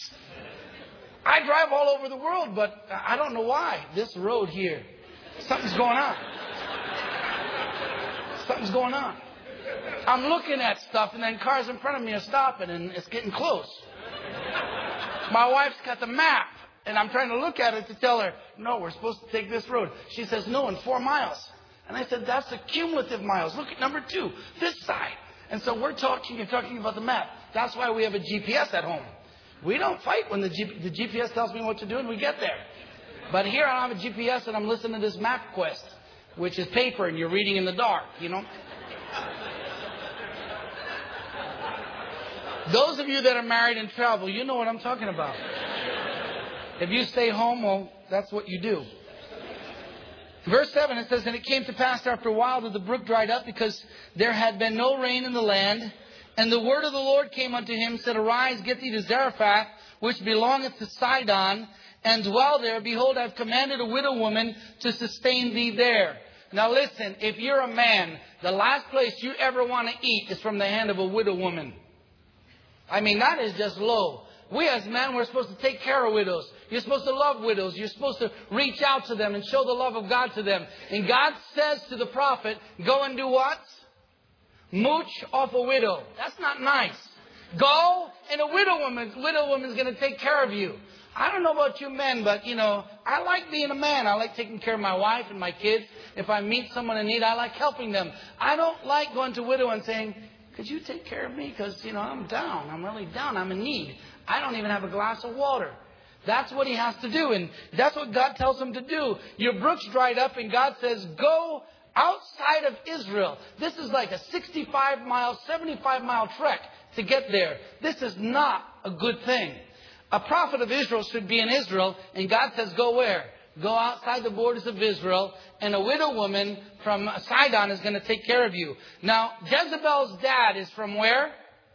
I drive all over the world, but I don't know why. This road here, something's going on. Something's going on. I'm looking at stuff, and then cars in front of me are stopping, and it's getting close. My wife's got the map And I'm trying to look at it to tell her, no, we're supposed to take this road. She says, no, in four miles. And I said, that's the cumulative miles. Look at number two, this side. And so we're talking and talking about the map. That's why we have a G P S at home. We don't fight when the, G- the G P S tells me what to do and we get there. But here I have a G P S and I'm listening to this MapQuest, which is paper and you're reading in the dark, you know. Those of you that are married and travel, you know what I'm talking about. If you stay home, well, that's what you do. Verse seven, it says, and it came to pass after a while that the brook dried up because there had been no rain in the land. And the word of the Lord came unto him, said, arise, get thee to Zarephath, which belongeth to Sidon, and dwell there. Behold, I have commanded a widow woman to sustain thee there. Now listen, if you're a man, the last place you ever want to eat is from the hand of a widow woman. I mean, that is just low. We as men, we're supposed to take care of widows. You're supposed to love widows. You're supposed to reach out to them and show the love of God to them. And God says to the prophet, go and do what? Mooch off a widow. That's not nice. Go and a widow woman, widow woman's going to take care of you. I don't know about you men, but, you know, I like being a man. I like taking care of my wife and my kids. If I meet someone in need, I like helping them. I don't like going to a widow and saying, could you take care of me? Because, you know, I'm down. I'm really down. I'm in need. I don't even have a glass of water. That's what he has to do. And that's what God tells him to do. Your brook's dried up and God says, go outside of Israel. This is like a sixty-five mile, seventy-five mile trek to get there. This is not a good thing. A prophet of Israel should be in Israel. And God says, go where? Go outside the borders of Israel. And a widow woman from Sidon is going to take care of you. Now, Jezebel's dad is from where?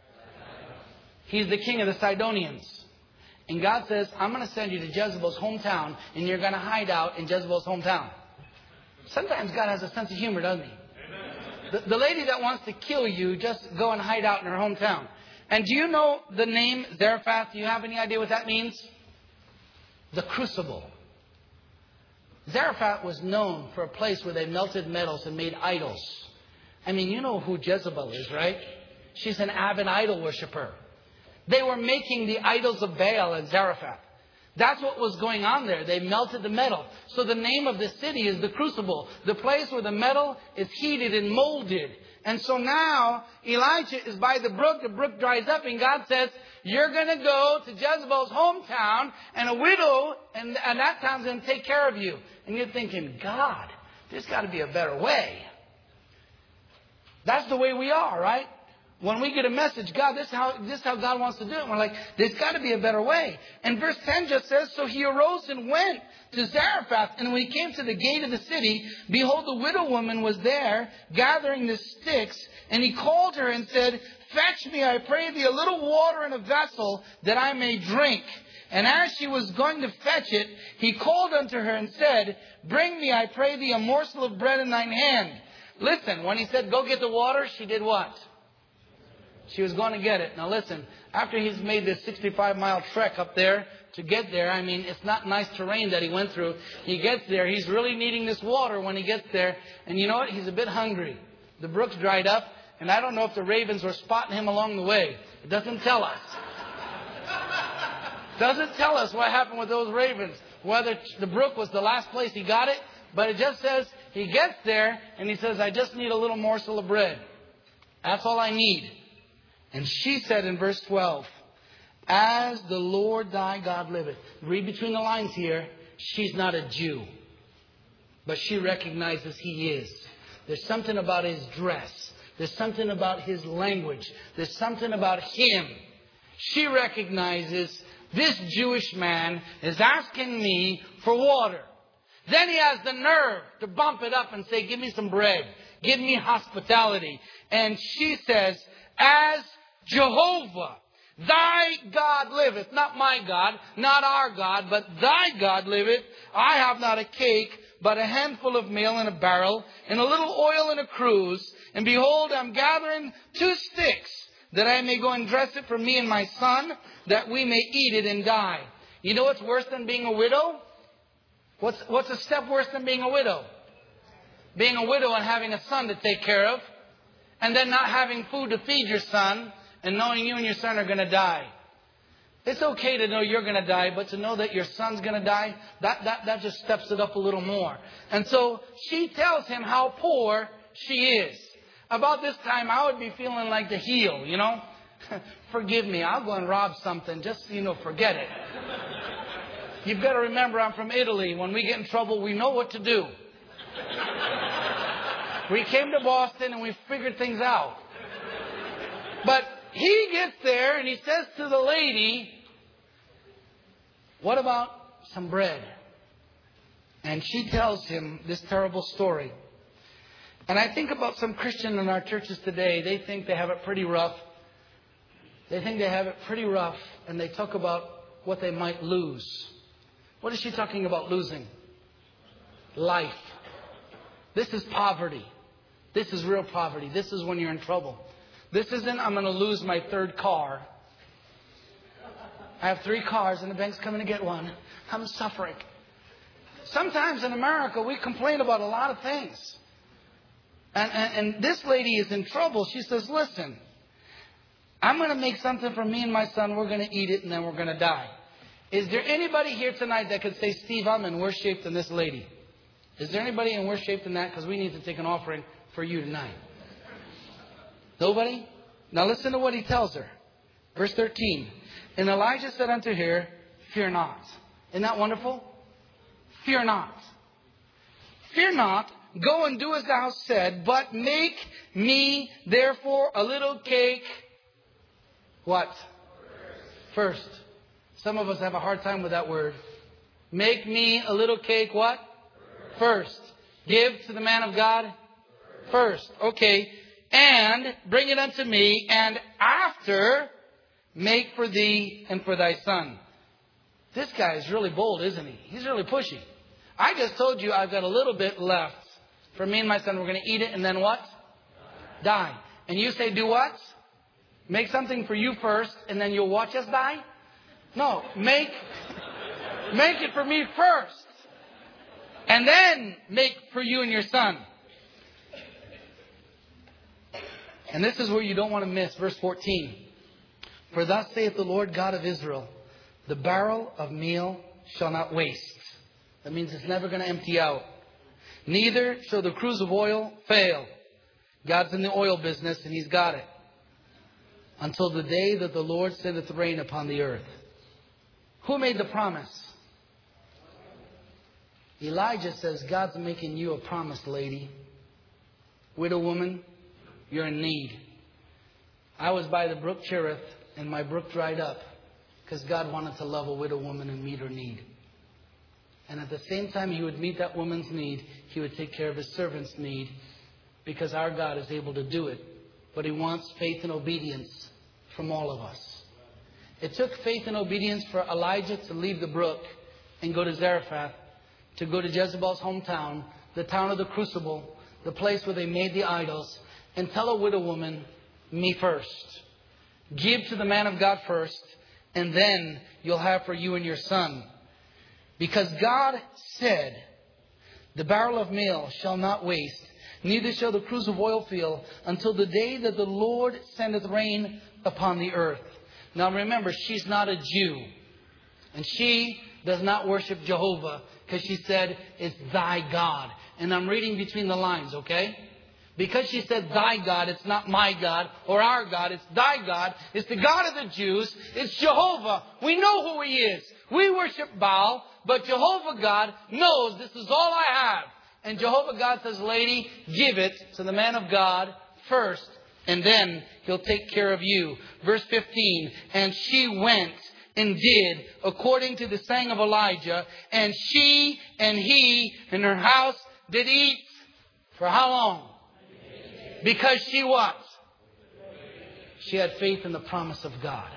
He's the king of the Sidonians. And God says, I'm going to send you to Jezebel's hometown. And you're going to hide out in Jezebel's hometown. Sometimes God has a sense of humor, doesn't he? The, the lady that wants to kill you, just go and hide out in her hometown. And do you know the name Zarephath? Do you have any idea what that means? The crucible. Zarephath was known for a place where they melted metals and made idols. I mean, you know who Jezebel is, right? She's an avid idol worshiper. They were making the idols of Baal at Zarephath. That's what was going on there. They melted the metal. So the name of the city is the crucible. The place where the metal is heated and molded. And so now Elijah is by the brook. The brook dries up and God says, you're going to go to Jezebel's hometown and a widow and, and that town's going to take care of you. And you're thinking, God, there's got to be a better way. That's the way we are, right? When we get a message, God, this is how, this is how God wants to do it. And we're like, there's got to be a better way. And verse ten just says, so he arose and went to Zarephath. And when he came to the gate of the city, behold, the widow woman was there gathering the sticks. And he called her and said, fetch me, I pray thee, a little water in a vessel that I may drink. And as she was going to fetch it, he called unto her and said, bring me, I pray thee, a morsel of bread in thine hand. Listen, when he said, go get the water, she did what? She was going to get it. Now listen, after he's made this sixty-five mile trek up there to get there, I mean, it's not nice terrain that he went through. He gets there. He's really needing this water when he gets there. And you know what? He's a bit hungry. The brook's dried up. And I don't know if the ravens were spotting him along the way. It doesn't tell us. Doesn't tell us what happened with those ravens. Whether the brook was the last place he got it. But it just says he gets there and he says, I just need a little morsel of bread. That's all I need. And she said in verse twelve, as the Lord thy God liveth. Read between the lines here. She's not a Jew. But she recognizes he is. There's something about his dress. There's something about his language. There's something about him. She recognizes this Jewish man is asking me for water. Then he has the nerve to bump it up and say, give me some bread. Give me hospitality. And she says, as Jehovah, thy God liveth, not my God, not our God, but thy God liveth, I have not a cake, but a handful of meal in a barrel, and a little oil in a cruse. And behold, I'm gathering two sticks, that I may go and dress it for me and my son, that we may eat it and die. You know what's worse than being a widow? What's, what's a step worse than being a widow? Being a widow and having a son to take care of, and then not having food to feed your son, and knowing you and your son are going to die. It's okay to know you're going to die, but to know that your son's going to die, that, that, that just steps it up a little more. And so she tells him how poor she is. About this time, I would be feeling like the heel, you know. Forgive me, I'll go and rob something. Just, you know, forget it. You've got to remember, I'm from Italy. When we get in trouble, we know what to do. We came to Boston and we figured things out. But he gets there and he says to the lady, what about some bread? And she tells him this terrible story. And I think about some Christians in our churches today. They think they have it pretty rough. They think they have it pretty rough. And they talk about what they might lose. What is she talking about losing? Life. This is poverty. This is real poverty. This is when you're in trouble. This isn't, I'm going to lose my third car. I have three cars and the bank's coming to get one. I'm suffering. Sometimes in America, we complain about a lot of things. And, and, and this lady is in trouble. She says, listen, I'm going to make something for me and my son. We're going to eat it and then we're going to die. Is there anybody here tonight that could say, Steve, I'm in worse shape than this lady? Is there anybody in worse shape than that? Because we need to take an offering for you tonight. Nobody? Now listen to what he tells her. Verse thirteen. And Elijah said unto her, fear not. Isn't that wonderful? Fear not. Fear not. Go and do as thou hast said, but make me therefore a little cake. What? First. Some of us have a hard time with that word. Make me a little cake. What? First. Give to the man of God. First. Okay. And bring it unto me, and after make for thee and for thy son. This guy is really bold, isn't he? He's really pushy. I just told you I've got a little bit left for me and my son. We're going to eat it and then what? Die. And you say do what? Make something for you first and then you'll watch us die? No. Make, make it for me first. And then make for you and your son. And this is where you don't want to miss. Verse fourteen. For thus saith the Lord God of Israel, the barrel of meal shall not waste. That means it's never going to empty out. Neither shall the cruse of oil fail. God's in the oil business and He's got it. Until the day that the Lord sendeth rain upon the earth. Who made the promise? Elijah says, God's making you a promise, lady. Widow woman, you're in need. I was by the brook Cherith and my brook dried up because God wanted to love a widow woman and meet her need. And at the same time He would meet that woman's need, He would take care of His servant's need because our God is able to do it. But He wants faith and obedience from all of us. It took faith and obedience for Elijah to leave the brook and go to Zarephath, to go to Jezebel's hometown, the town of the crucible, the place where they made the idols, and tell a widow woman, me first. Give to the man of God first, and then you'll have for you and your son. Because God said, the barrel of meal shall not waste, neither shall the cruse of oil fail, until the day that the Lord sendeth rain upon the earth. Now remember, she's not a Jew. And she does not worship Jehovah, because she said, it's thy God. And I'm reading between the lines, okay? Because she said thy God, it's not my God or our God. It's thy God. It's the God of the Jews. It's Jehovah. We know who He is. We worship Baal, but Jehovah God knows this is all I have. And Jehovah God says, lady, give it to the man of God first, and then He'll take care of you. Verse fifteen, and she went and did according to the saying of Elijah, and she and he and her house did eat for how long? Because she what? She had faith in the promise of God.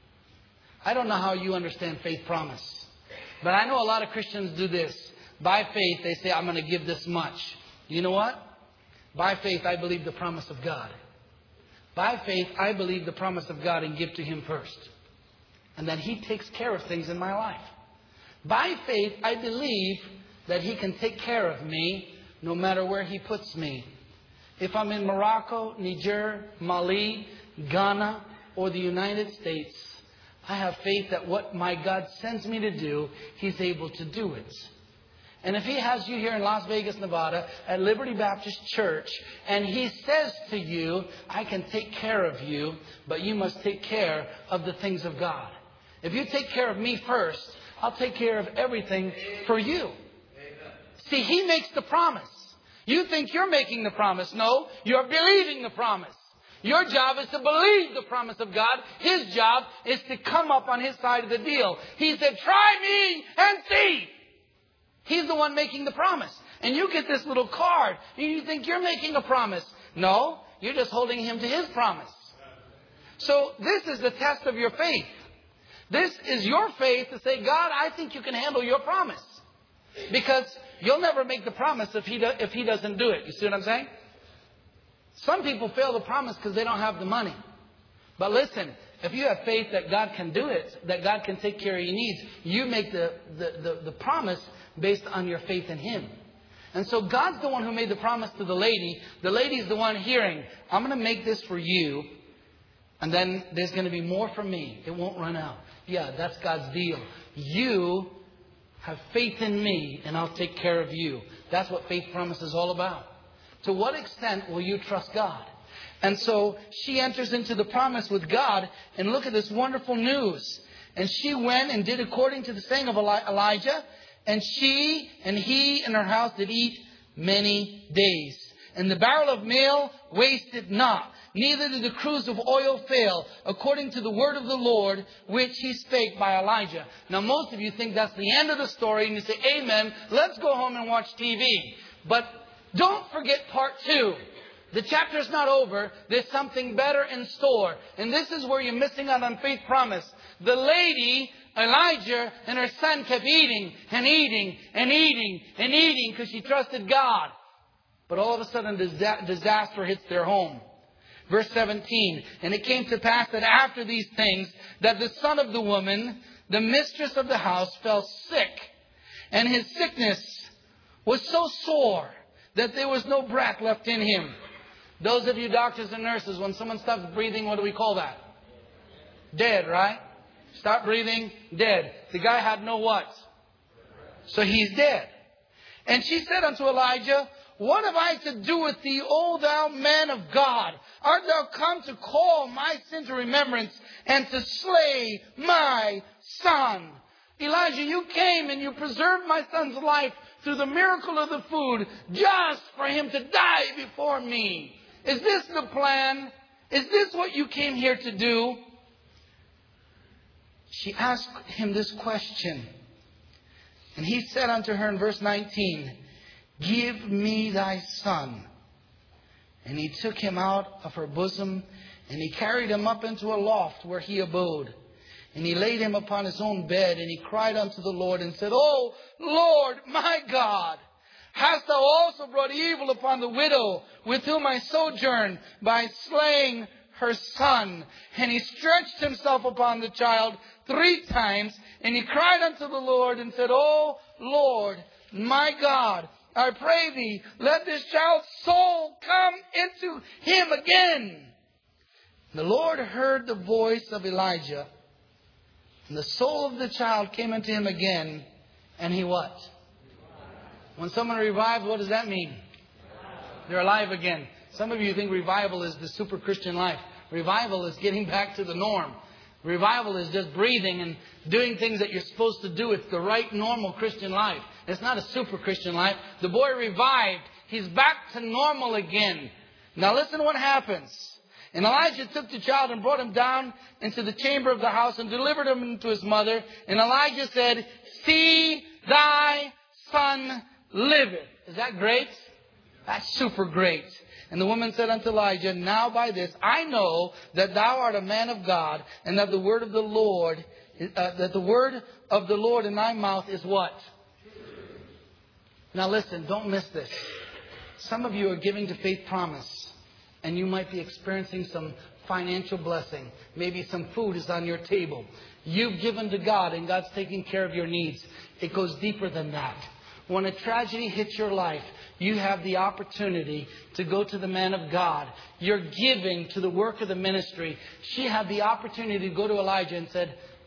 I don't know how you understand faith promise. But I know a lot of Christians do this. By faith, they say, I'm going to give this much. You know what? By faith, I believe the promise of God. By faith, I believe the promise of God and give to Him first. And then He takes care of things in my life. By faith, I believe that He can take care of me no matter where He puts me. If I'm in Morocco, Niger, Mali, Ghana, or the United States, I have faith that what my God sends me to do, He's able to do it. And if He has you here in Las Vegas, Nevada, at Liberty Baptist Church, and He says to you, I can take care of you, but you must take care of the things of God. If you take care of me first, I'll take care of everything for you. Amen. See, He makes the promise. You think you're making the promise. No, you're believing the promise. Your job is to believe the promise of God. His job is to come up on His side of the deal. He said, try me and see. He's the one making the promise. And you get this little card and you think you're making a promise. No, you're just holding Him to His promise. So this is the test of your faith. This is your faith to say, God, I think you can handle your promise. Because you'll never make the promise if he, do, if he doesn't do it. You see what I'm saying? Some people fail the promise because they don't have the money. But listen, if you have faith that God can do it, that God can take care of your needs, you make the, the, the, the promise based on your faith in Him. And so God's the one who made the promise to the lady. The lady's the one hearing, I'm going to make this for you. And then there's going to be more for me. It won't run out. Yeah, that's God's deal. You have faith in me and I'll take care of you. That's what faith promise is all about. To what extent will you trust God? And so she enters into the promise with God. And look at this wonderful news. And she went and did according to the saying of Elijah. And she and he and her house did eat many days. And the barrel of meal wasted not. Neither did the cruse of oil fail, according to the word of the Lord, which He spake by Elijah. Now, most of you think that's the end of the story, and you say, amen, let's go home and watch T V. But don't forget part two. The chapter's not over. There's something better in store. And this is where you're missing out on faith promise. The lady, Elijah, and her son kept eating and eating and eating and eating because she trusted God. But all of a sudden, disaster hits their home. Verse seventeen, and it came to pass that after these things, that the son of the woman, the mistress of the house, fell sick. And his sickness was so sore that there was no breath left in him. Those of you doctors and nurses, when someone stops breathing, what do we call that? Dead, right? Stop breathing, dead. The guy had no what? So he's dead. And she said unto Elijah, what have I to do with thee, O thou man of God? Art thou come to call my sin to remembrance and to slay my son? Elijah, you came and you preserved my son's life through the miracle of the food just for him to die before me. Is this the plan? Is this what you came here to do? She asked him this question. And he said unto her in verse nineteen, give me thy son. And he took him out of her bosom, and he carried him up into a loft where he abode. And he laid him upon his own bed, and he cried unto the Lord and said, O Lord, my God, hast thou also brought evil upon the widow with whom I sojourn by slaying her son? And he stretched himself upon the child three times, and he cried unto the Lord and said, O Lord, my God, I pray thee, let this child's soul come into him again. The Lord heard the voice of Elijah, and the soul of the child came into him again, and he what? When someone revived, what does that mean? They're alive again. Some of you think revival is the super Christian life. Revival is getting back to the norm. Revival is just breathing and doing things that you're supposed to do. It's the right, normal Christian life. It's not a super Christian life. The boy revived. He's back to normal again. Now listen to what happens. And Elijah took the child and brought him down into the chamber of the house and delivered him to his mother. And Elijah said, see, thy son liveth. Is that great? That's super great. And the woman said unto Elijah, now by this I know that thou art a man of God, and that the word of the Lord, uh, that the word of the Lord in thy mouth is what? Now listen, don't miss this. Some of you are giving to faith promise, and you might be experiencing some financial blessing. Maybe some food is on your table. You've given to God, and God's taking care of your needs. It goes deeper than that. When a tragedy hits your life, you have the opportunity to go to the man of God. You're giving to the work of the ministry. She had the opportunity to go to Elijah and said,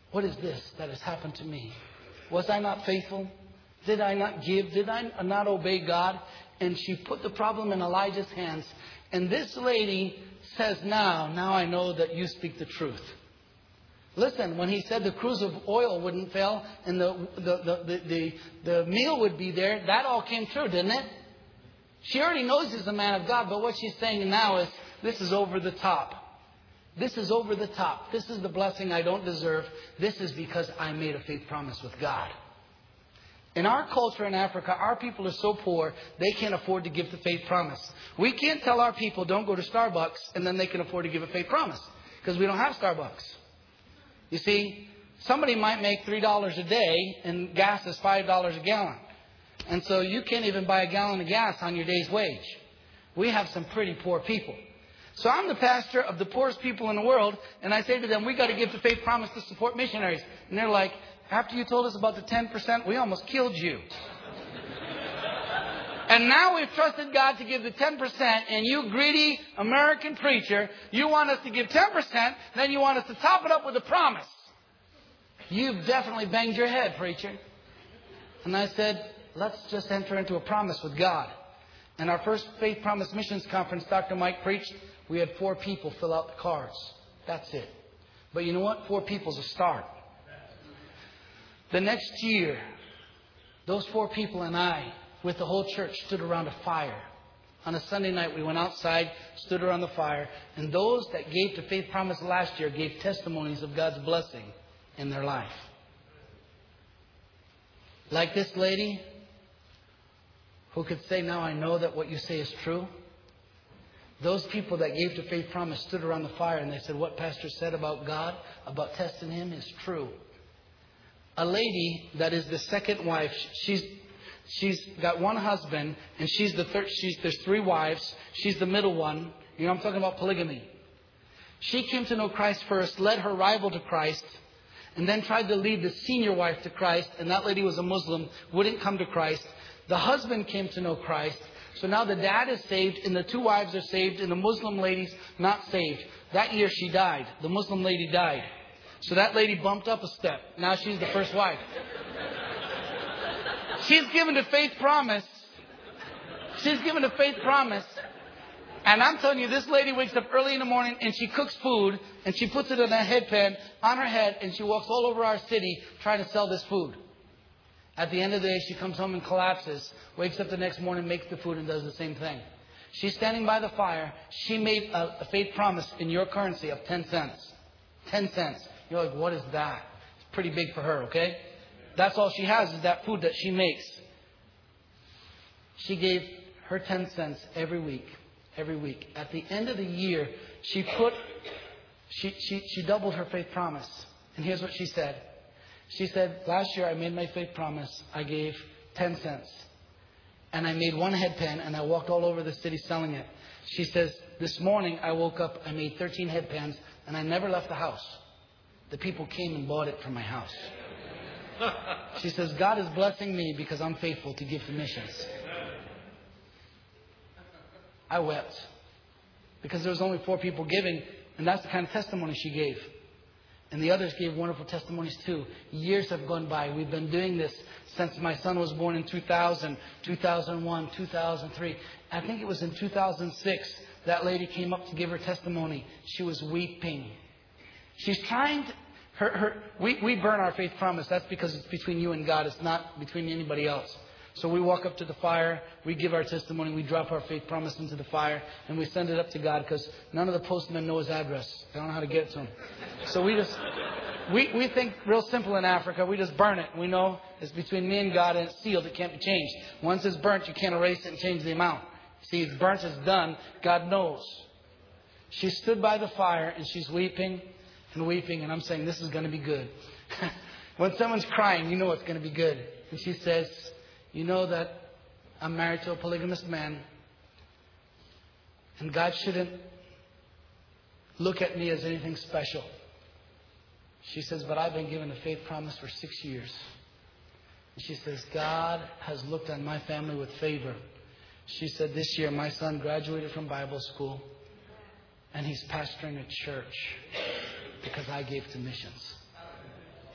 What is this that has happened to me? Was I not faithful? Did I not give? Did I not obey God? And she put the problem in Elijah's hands. And this lady says, now, now I know that you speak the truth. Listen, when he said the cruse of oil wouldn't fail and the, the, the, the, the, the meal would be there, that all came true, didn't it? She already knows he's a man of God, but what she's saying now is, this is over the top. This is over the top. This is the blessing I don't deserve. This is because I made a faith promise with God. In our culture in Africa, our people are so poor, they can't afford to give the faith promise. We can't tell our people, don't go to Starbucks, and then they can afford to give a faith promise. Because we don't have Starbucks. You see, somebody might make three dollars a day, and gas is five dollars a gallon. And so you can't even buy a gallon of gas on your day's wage. We have some pretty poor people. So I'm the pastor of the poorest people in the world, and I say to them, we got to give the faith promise to support missionaries. And they're like, after you told us about the ten percent, we almost killed you. And now we've trusted God to give the ten percent, and you greedy American preacher, you want us to give ten percent, then you want us to top it up with a promise. You've definitely banged your head, preacher. And I said, let's just enter into a promise with God. And our first Faith Promise Missions Conference, Doctor Mike preached, we had four people fill out the cards. That's it. But you know what? Four people's a start. The next year, those four people and I, with the whole church, stood around a fire. On a Sunday night, we went outside, stood around the fire, and those that gave to Faith Promise last year gave testimonies of God's blessing in their life. Like this lady, who could say, now I know that what you say is true. Those people that gave to Faith Promise stood around the fire and they said, what Pastor said about God, about testing Him, is true. A lady that is the second wife, she's she's got one husband, and she's the third. She's there's three wives. She's the middle one. You know, I'm talking about polygamy. She came to know Christ first, led her rival to Christ, and then tried to lead the senior wife to Christ. And that lady was a Muslim, wouldn't come to Christ. The husband came to know Christ. So now the dad is saved, and the two wives are saved, and the Muslim lady's not saved. That year she died. The Muslim lady died. So that lady bumped up a step. Now she's the first wife. She's given a faith promise. She's given a faith promise. And I'm telling you, this lady wakes up early in the morning and she cooks food and she puts it in a headpan on her head and she walks all over our city trying to sell this food. At the end of the day, she comes home and collapses, wakes up the next morning, makes the food and does the same thing. She's standing by the fire. She made a, a faith promise in your currency of ten cents. ten cents. You're like, what is that? It's pretty big for her, okay? That's all she has is that food that she makes. She gave her ten cents every week. Every week. At the end of the year, she put, she, she, she doubled her faith promise. And here's what she said. She said, last year I made my faith promise. I gave ten cents. And I made one headpan and I walked all over the city selling it. She says, this morning I woke up, I made thirteen headpans and I never left the house. The people came and bought it from my house. She says, God is blessing me because I'm faithful to give to missions. I wept because there was only four people giving, and that's the kind of testimony she gave. And the others gave wonderful testimonies too. Years have gone by. We've been doing this since my son was born in two thousand, two thousand one, two thousand three. I think it was in two thousand six that lady came up to give her testimony. She was weeping. She's trying to, her, her, we, we burn our faith promise. That's because it's between you and God. It's not between anybody else. So we walk up to the fire, we give our testimony, we drop our faith promise into the fire, and we send it up to God because none of the postmen know his address. They don't know how to get to him. So we just, we, we think real simple in Africa. We just burn it. We know it's between me and God and it's sealed. It can't be changed. Once it's burnt, you can't erase it and change the amount. See, it's burnt, it's done. God knows. She stood by the fire and she's weeping and weeping, and I'm saying, this is going to be good. When someone's crying, you know it's going to be good. And she says, you know that I'm married to a polygamous man, and God shouldn't look at me as anything special. She says, but I've been given a faith promise for six years. And she says, God has looked on my family with favor. She said, this year my son graduated from Bible school, and he's pastoring a church because I gave to missions.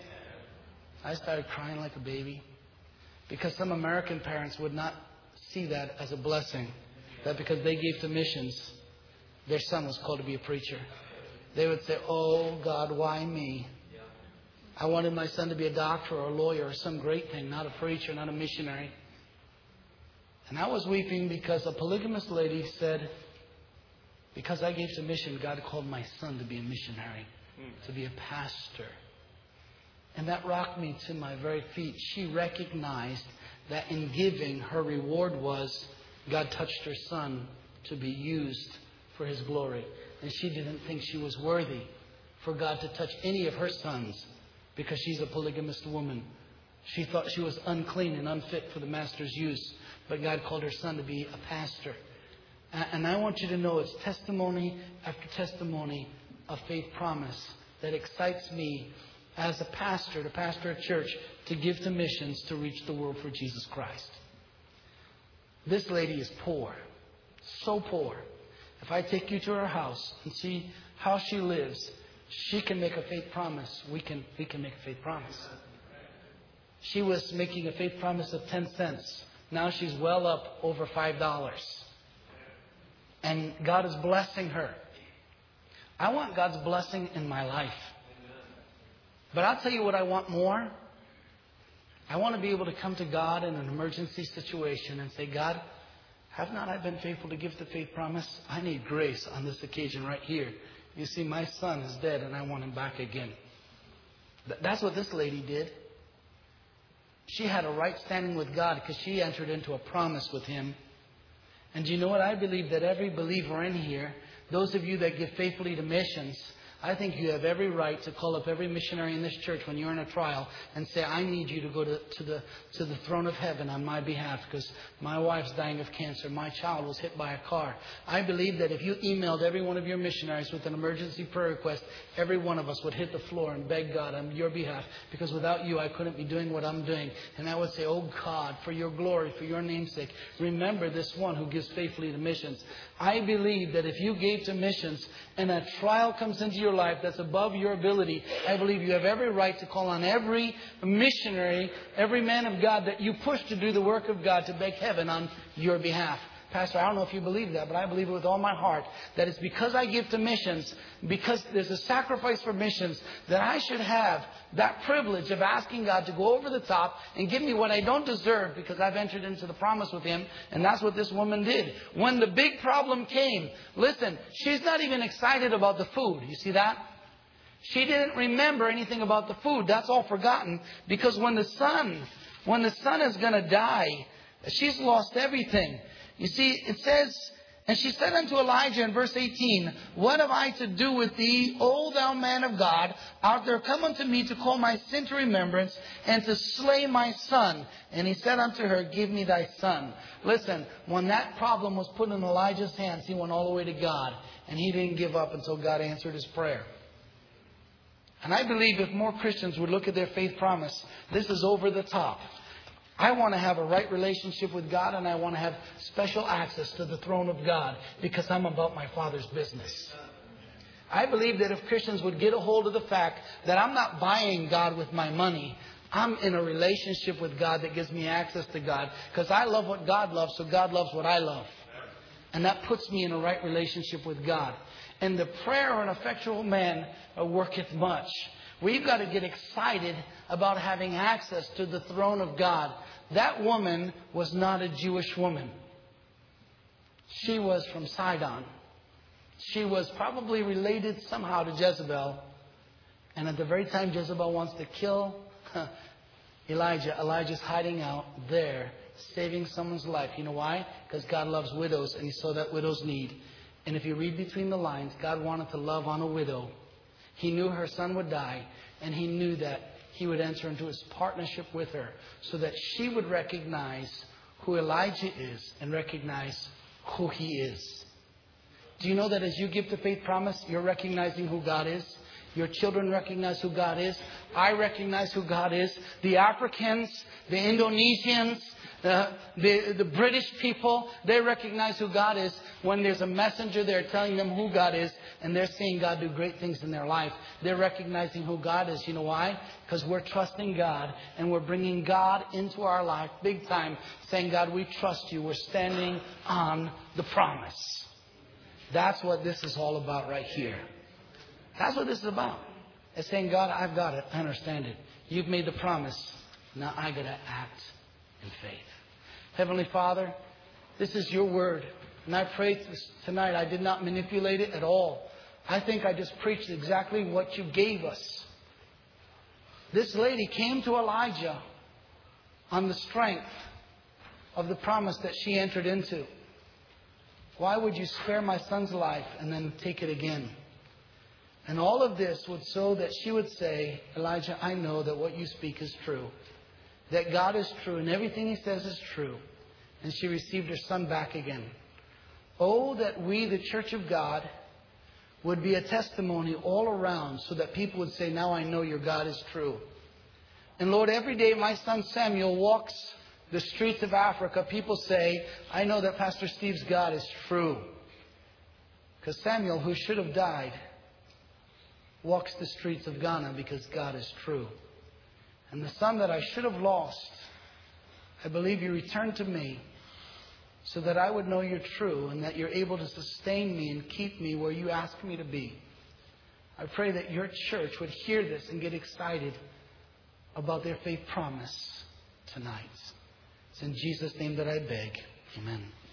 I started crying like a baby because some American parents would not see that as a blessing. That because they gave to missions, their son was called to be a preacher. They would say, oh, God, why me? I wanted my son to be a doctor or a lawyer or some great thing, not a preacher, not a missionary. And I was weeping because a polygamous lady said, because I gave to mission, God called my son to be a missionary, to be a pastor. And that rocked me to my very feet. She recognized that in giving, her reward was God touched her son to be used for His glory. And she didn't think she was worthy for God to touch any of her sons because she's a polygamous woman. She thought she was unclean and unfit for the Master's use. But God called her son to be a pastor. And I want you to know it's testimony after testimony of faith promise that excites me as a pastor, to pastor a church, to give to missions to reach the world for Jesus Christ. This lady is poor. So poor. If I take you to her house and see how she lives, she can make a faith promise. We can, we can make a faith promise. She was making a faith promise of ten cents. Now she's well up over five dollars. And God is blessing her. I want God's blessing in my life. But I'll tell you what I want more. I want to be able to come to God in an emergency situation and say, God, have not I been faithful to give the faith promise? I need grace on this occasion right here. You see, my son is dead and I want him back again. That's what this lady did. She had a right standing with God because she entered into a promise with Him. And you know what? I believe that every believer in here, those of you that give faithfully to missions, I think you have every right to call up every missionary in this church when you're in a trial and say, I need you to go to, to the to the throne of heaven on my behalf because my wife's dying of cancer. My child was hit by a car. I believe that if you emailed every one of your missionaries with an emergency prayer request, every one of us would hit the floor and beg God on your behalf because without you, I couldn't be doing what I'm doing. And I would say, oh God, for your glory, for your name's sake, remember this one who gives faithfully to missions. I believe that if you gave to missions and a trial comes into your life that's above your ability, I believe you have every right to call on every missionary, every man of God that you push to do the work of God to beg heaven on your behalf. Pastor, I don't know if you believe that, but I believe it with all my heart that it's because I give to missions, because there's a sacrifice for missions, that I should have that privilege of asking God to go over the top and give me what I don't deserve because I've entered into the promise with Him. And that's what this woman did. When the big problem came, listen, she's not even excited about the food. You see that? She didn't remember anything about the food. That's all forgotten because when the son, when the son is going to die, she's lost everything. You see, it says, and she said unto Elijah in verse eighteen, what have I to do with thee, O thou man of God? Art thou come unto me to call my sin to remembrance and to slay my son? And he said unto her, give me thy son. Listen, when that problem was put in Elijah's hands, he went all the way to God. And he didn't give up until God answered his prayer. And I believe if more Christians would look at their faith promise, this is over the top. I want to have a right relationship with God and I want to have special access to the throne of God because I'm about my Father's business. I believe that if Christians would get a hold of the fact that I'm not buying God with my money, I'm in a relationship with God that gives me access to God because I love what God loves, so God loves what I love. And that puts me in a right relationship with God. And the prayer of an effectual man worketh much. We've got to get excited about having access to the throne of God. That woman was not a Jewish woman. She was from Sidon. She was probably related somehow to Jezebel. And at the very time Jezebel wants to kill Elijah, Elijah's hiding out there, saving someone's life. You know why? Because God loves widows and He saw that widow's need. And if you read between the lines, God wanted to love on a widow. He knew her son would die, and He knew that He would enter into His partnership with her so that she would recognize who Elijah is and recognize who He is. Do you know that as you give the faith promise, you're recognizing who God is? Your children recognize who God is. I recognize who God is. The Africans, the Indonesians, Uh, the, the British people, they recognize who God is when there's a messenger there telling them who God is, and they're seeing God do great things in their life. They're recognizing who God is. You know why? Because we're trusting God, and we're bringing God into our life big time, saying, God, we trust you. We're standing on the promise. That's what this is all about right here. That's what this is about. It's saying, God, I've got it. I understand it. You've made the promise. Now I got to act in faith. Heavenly Father, this is your word. And I pray this tonight, I did not manipulate it at all. I think I just preached exactly what you gave us. This lady came to Elijah on the strength of the promise that she entered into. Why would you spare my son's life and then take it again? And all of this would so that she would say, Elijah, I know that what you speak is true. That God is true and everything He says is true. And she received her son back again. Oh, that we, the Church of God, would be a testimony all around so that people would say, now I know your God is true. And Lord, every day my son Samuel walks the streets of Africa, people say, I know that Pastor Steve's God is true. Because Samuel, who should have died, walks the streets of Ghana because God is true. And the son that I should have lost, I believe you returned to me so that I would know you're true and that you're able to sustain me and keep me where you ask me to be. I pray that your church would hear this and get excited about their faith promise tonight. It's in Jesus' name that I beg. Amen.